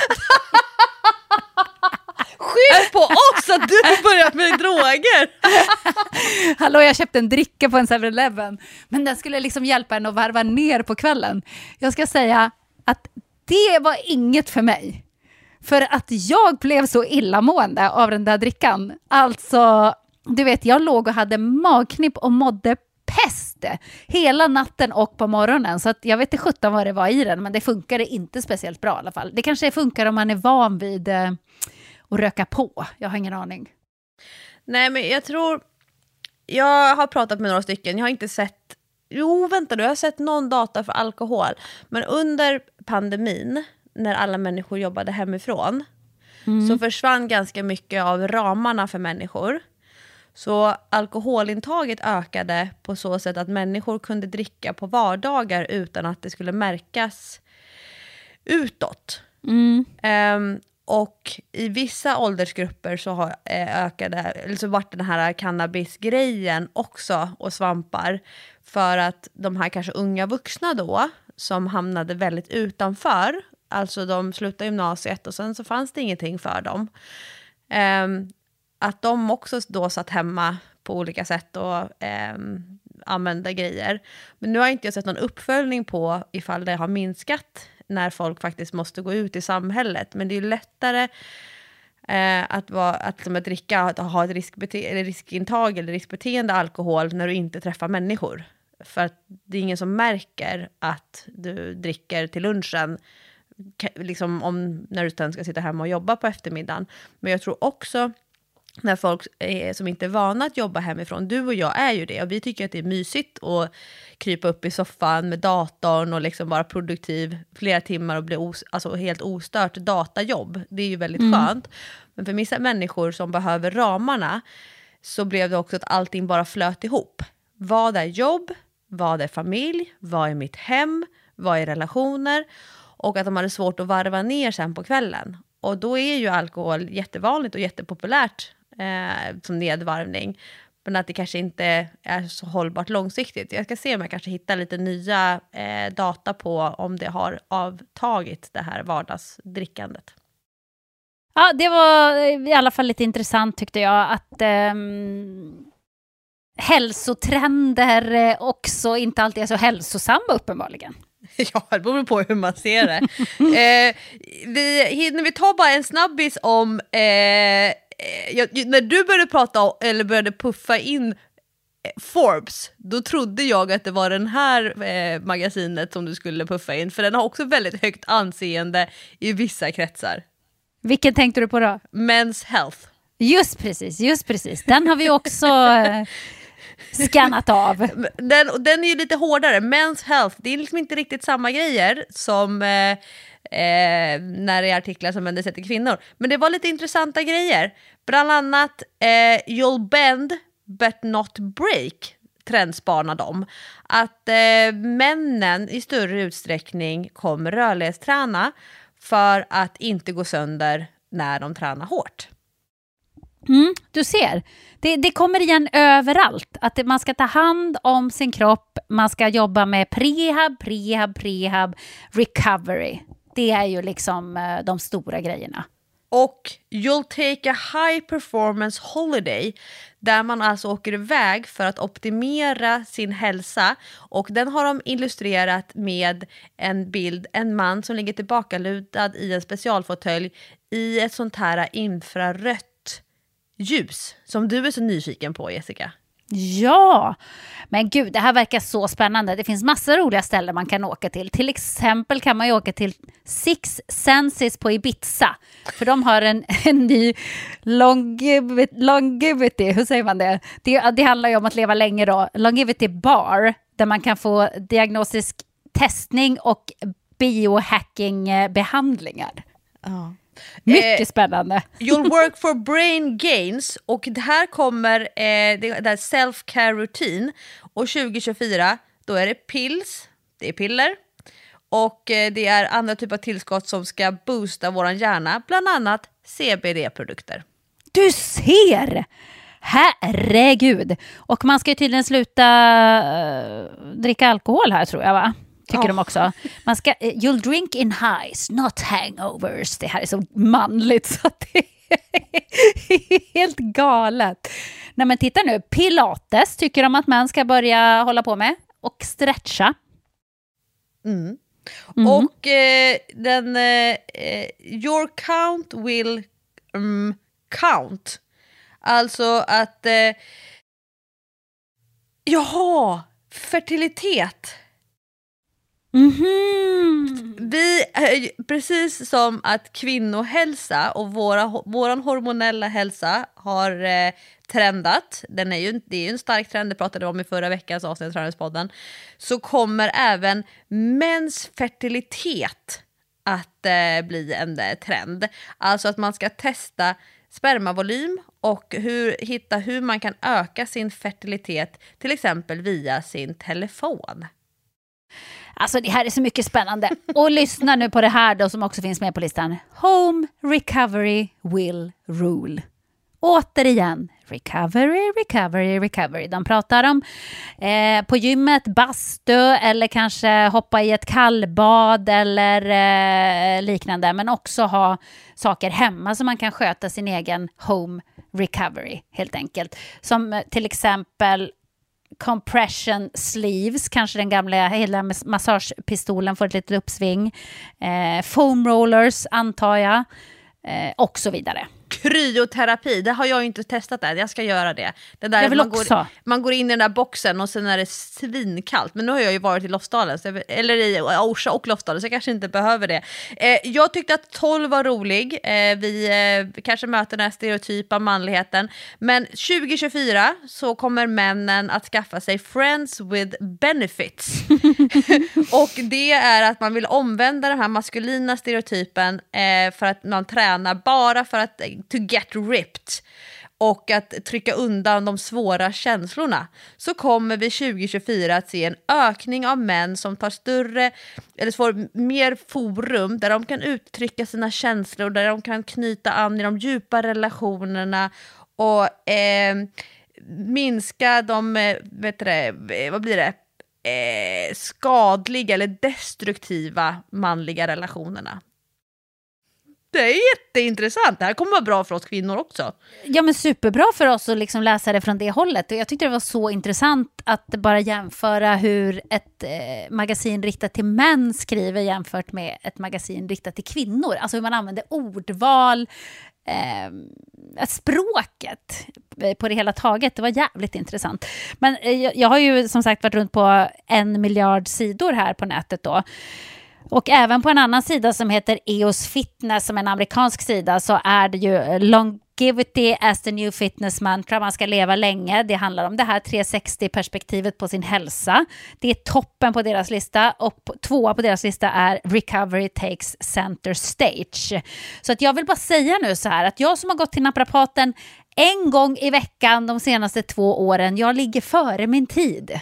Skyll på oss att du har börjat med droger. Hallå, jag köpte en dricka på en 7-Eleven. Men den skulle liksom hjälpa en att varva ner på kvällen. Jag ska säga att det var inget för mig. För att jag blev så illamående av den där drickan. Alltså, du vet, jag låg och hade magknip och mådde pest hela natten och på morgonen. Så att jag vet inte 17 vad det var i den, men det funkade inte speciellt bra i alla fall. Det kanske funkar om man är van vid att röka på. Jag har ingen aning. Nej, men jag tror... Jag har pratat med några stycken. Jag har inte sett... Jo, vänta du. Jag har sett någon data för alkohol. Men under pandemin, när alla människor jobbade hemifrån, så försvann ganska mycket av ramarna för människor. Så alkoholintaget ökade på så sätt att människor kunde dricka på vardagar utan att det skulle märkas utåt. Och i vissa åldersgrupper så har så vart den här cannabisgrejen också och svampar, för att de här kanske unga vuxna då som hamnade väldigt utanför, alltså de slutade gymnasiet och sen så fanns det ingenting för dem, att de också då satt hemma på olika sätt och använda grejer. Men nu har inte jag sett någon uppföljning på ifall det har minskat när folk faktiskt måste gå ut i samhället. Men det är ju lättare att dricka, att ha ett riskintag eller riskbeteende alkohol när du inte träffar människor. För att det är ingen som märker att du dricker till lunchen, liksom när du sen ska sitta hemma och jobba på eftermiddagen. Men jag tror också när folk som inte är vana att jobba hemifrån, du och jag är ju det, och vi tycker att det är mysigt att krypa upp i soffan med datorn och liksom vara produktiv flera timmar och bli helt ostört datajobb. Det är ju väldigt skönt. Men för vissa människor som behöver ramarna så blev det också att allting bara flöt ihop. Vad är jobb? Vad är familj? Vad är mitt hem? Vad är relationer? Och att de hade svårt att varva ner sen på kvällen. Och då är ju alkohol jättevanligt och jättepopulärt som nedvarvning. Men att det kanske inte är så hållbart långsiktigt. Jag ska se om jag kanske hittar lite nya data på om det har avtagit det här vardagsdrickandet. Ja, det var i alla fall lite intressant tyckte jag att hälsotrender också inte alltid är så hälsosamma uppenbarligen. Ja, det beror på hur man ser det. Hinner vi ta bara en snabbis om när du började prata om, eller började puffa in Forbes, då trodde jag att det var den här magasinet som du skulle puffa in, för den har också väldigt högt anseende i vissa kretsar. Vilken tänkte du på då? Men's Health. Just precis. Den har vi också skannat av. Den är ju lite hårdare. Men's Health, det är liksom inte riktigt samma grejer som när det är artiklar som vänder sig till kvinnor. Men det var lite intressanta grejer. Bland annat You'll bend but not break, trendspanar de. Att männen i större utsträckning kommer rörlighetsträna för att inte gå sönder när de tränar hårt. Du ser, det kommer igen överallt. Att man ska ta hand om sin kropp, man ska jobba med prehab, recovery. Det är ju liksom de stora grejerna. Och you'll take a high performance holiday, där man alltså åker iväg för att optimera sin hälsa. Och den har de illustrerat med en bild, en man som ligger tillbakalutad i en specialfåtölj i ett sånt här infrarött ljus som du är så nyfiken på, Jessica. Ja, men gud, det här verkar så spännande. Det finns massa roliga ställen man kan åka till. Till exempel kan man ju åka till Six Senses på Ibiza. För de har en ny longevity, hur säger man det? Det handlar ju om att leva länge då. Longevity bar, där man kan få diagnostisk testning och biohacking-behandlingar. Ja. Mycket spännande. You'll work for brain gains, och det här kommer det där self-care routine, och 2024 då är det pills, det är piller, och det är andra typer av tillskott som ska boosta våran hjärna, bland annat CBD-produkter. Du ser! Herregud! Och man ska ju tydligen sluta dricka alkohol här, tror jag, va? Tycker de också. Man ska, you'll drink in highs, not hangovers. Det här är så manligt så att det är helt galet. Nej, men titta nu, pilates tycker de att man ska börja hålla på med. Och stretcha. Och your count will count. Alltså att fertilitet. Vi, precis som att kvinnohälsa och våran hormonella hälsa har trendat, det är ju en stark trend, det pratade vi om i förra veckans avsnitt av Träningspodden, så kommer även mäns fertilitet att bli en trend. Alltså att man ska testa spermavolym och hitta hur man kan öka sin fertilitet, till exempel via sin telefon. Alltså det här är så mycket spännande. Och lyssna nu på det här då, som också finns med på listan. Home recovery will rule. Återigen, recovery. De pratar om på gymmet, bastu eller kanske hoppa i ett kallbad eller liknande. Men också ha saker hemma som man kan sköta sin egen home recovery helt enkelt. Som till exempel compression sleeves, kanske den gamla hela massagepistolen får ett litet uppsving, foam rollers antar jag, och så vidare. Kryoterapi, det har jag inte testat än. Jag ska göra det. Det där jag vill man går in i den där boxen och sen är det svinkallt. Men nu har jag ju varit i Lofsdalen, eller i Orsa och Lofsdalen, så jag kanske inte behöver det. Jag tyckte att 12 var rolig. Vi kanske möter den här stereotypa manligheten. Men 2024 så kommer männen att skaffa sig friends with benefits. Och det är att man vill omvända den här maskulina stereotypen för att man tränar bara för att to get ripped och att trycka undan de svåra känslorna, så kommer vi 2024 att se en ökning av män som tar större eller får mer forum där de kan uttrycka sina känslor, där de kan knyta an i de djupa relationerna och minska de skadliga eller destruktiva manliga relationerna. Det är jätteintressant. Det här kommer vara bra för oss kvinnor också. Ja, men superbra för oss att liksom läsa det från det hållet. Och jag tyckte det var så intressant att bara jämföra hur ett magasin riktat till män skriver jämfört med ett magasin riktat till kvinnor. Alltså hur man använder ordval, språket på det hela taget. Det var jävligt intressant. Men jag har ju som sagt varit runt på 1 miljard sidor här på nätet då. Och även på en annan sida som heter EOS Fitness, som är en amerikansk sida, så är det ju longevity as the new fitness mantra. Man ska leva länge. Det handlar om det här 360-perspektivet på sin hälsa. Det är toppen på deras lista, och tvåa på deras lista är recovery takes center stage. Så att jag vill bara säga nu så här att jag som har gått till naprapaten 1 gång i veckan de senaste 2 åren, jag ligger före min tid.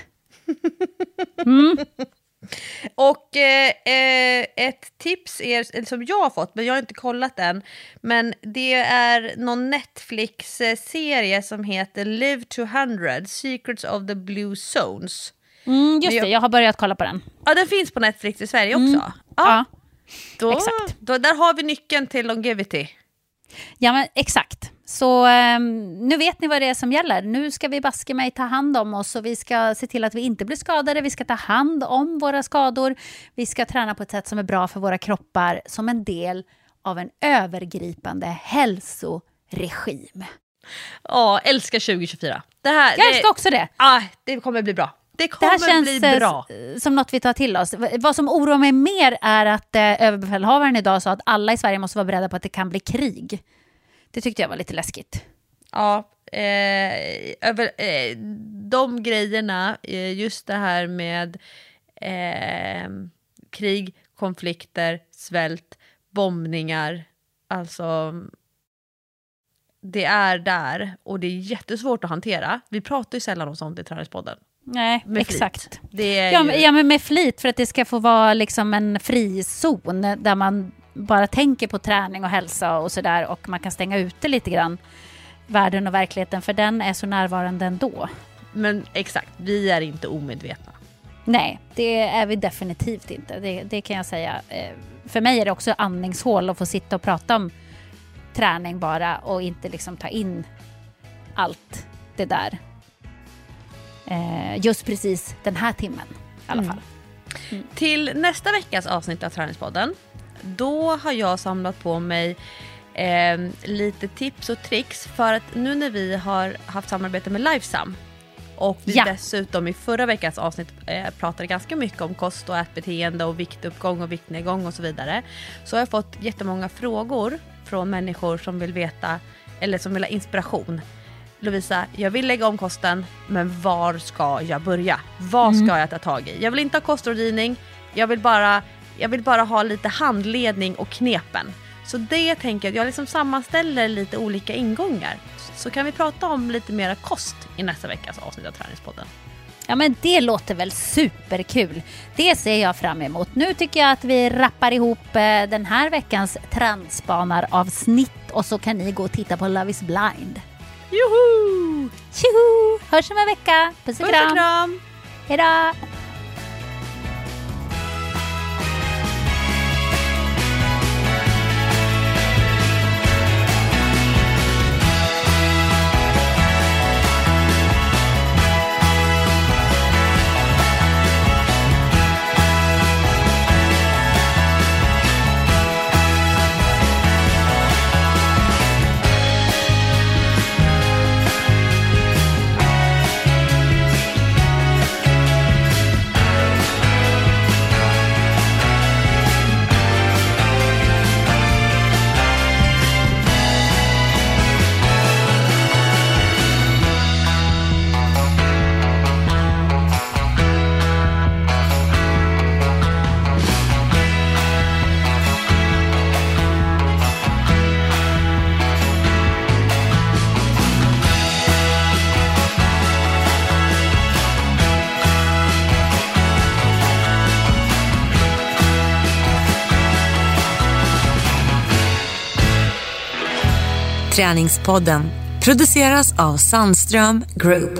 Och ett tips är, som jag har fått, men jag har inte kollat än, men det är någon Netflix-serie som heter Live to 100, Secrets of the Blue Zones. Just det, jag har börjat kolla på den. Ja, den finns på Netflix i Sverige också. Ja, exakt. Där har vi nyckeln till longevity. Ja, men exakt. Så nu vet ni vad det är som gäller. Nu ska vi baske mig ta hand om oss, och vi ska se till att vi inte blir skadade. Vi ska ta hand om våra skador. Vi ska träna på ett sätt som är bra för våra kroppar, som en del av en övergripande hälsoregim. Ja, älskar 2024. Jag älskar också det. Det kommer bli bra. Det här känns bli bra. Som något vi tar till oss. Vad som oroar mig mer är att överbefälhavaren idag sa att alla i Sverige måste vara beredda på att det kan bli krig. Det tyckte jag var lite läskigt. Ja, de grejerna, just det här med krig, konflikter, svält, bombningar, alltså det är där, och det är jättesvårt att hantera. Vi pratar ju sällan om sånt i Träningspodden. Nej, med exakt. Det är ja, men med flit, för att det ska få vara liksom en frizon där man bara tänker på träning och hälsa och sådär, och man kan stänga ute lite grann världen och verkligheten, för den är så närvarande ändå. Men exakt, vi är inte omedvetna. Nej, det är vi definitivt inte. Det kan jag säga. För mig är det också andningshål att få sitta och prata om träning bara, och inte liksom ta in allt det där. Just precis den här timmen i alla fall. Till nästa veckas avsnitt av Träningspodden, då har jag samlat på mig lite tips och tricks, för att nu när vi har haft samarbete med Lifesum, och vi dessutom i förra veckans avsnitt pratade ganska mycket om kost och ätbeteende och viktuppgång och viktnedgång och så vidare, så har jag fått jättemånga frågor från människor som vill veta, eller som vill ha inspiration. Lovisa, jag vill lägga om kosten, men var ska jag börja? Vad ska jag ta tag i? Jag vill inte ha kostrådgivning, jag vill bara ha lite handledning och knepen. Så det tänker jag liksom sammanställer lite olika ingångar. Så kan vi prata om lite mera kost i nästa veckas avsnitt av Träningspodden. Ja, men det låter väl superkul. Det ser jag fram emot. Nu tycker jag att vi rappar ihop den här veckans trendspanar-avsnitt, och så kan ni gå och titta på Love is blind. Juhu! Tjoho! Hörs om en vecka. Puss och kram. Hejdå! Träningspodden produceras av Sandström Group.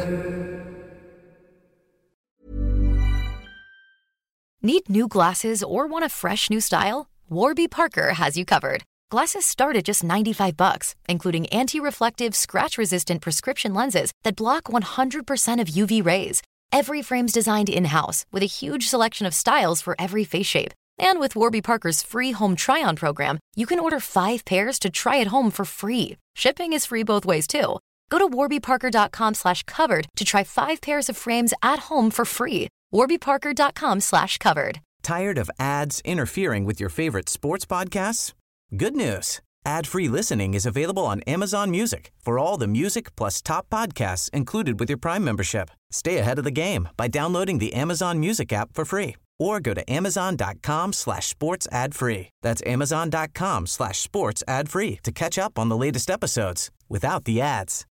Need new glasses or want a fresh new style? Warby Parker has you covered. Glasses start at just $95, including anti-reflective, scratch-resistant prescription lenses that block 100% of UV rays. Every frame's designed in-house with a huge selection of styles for every face shape. And with Warby Parker's free home try-on program, you can order 5 pairs to try at home for free. Shipping is free both ways, too. Go to warbyparker.com/covered to try 5 pairs of frames at home for free. warbyparker.com/covered. Tired of ads interfering with your favorite sports podcasts? Good news. Ad-free listening is available on Amazon Music for all the music plus top podcasts included with your Prime membership. Stay ahead of the game by downloading the Amazon Music app for free or go to amazon.com/sports ad free. That's amazon.com/sports ad free to catch up on the latest episodes without the ads.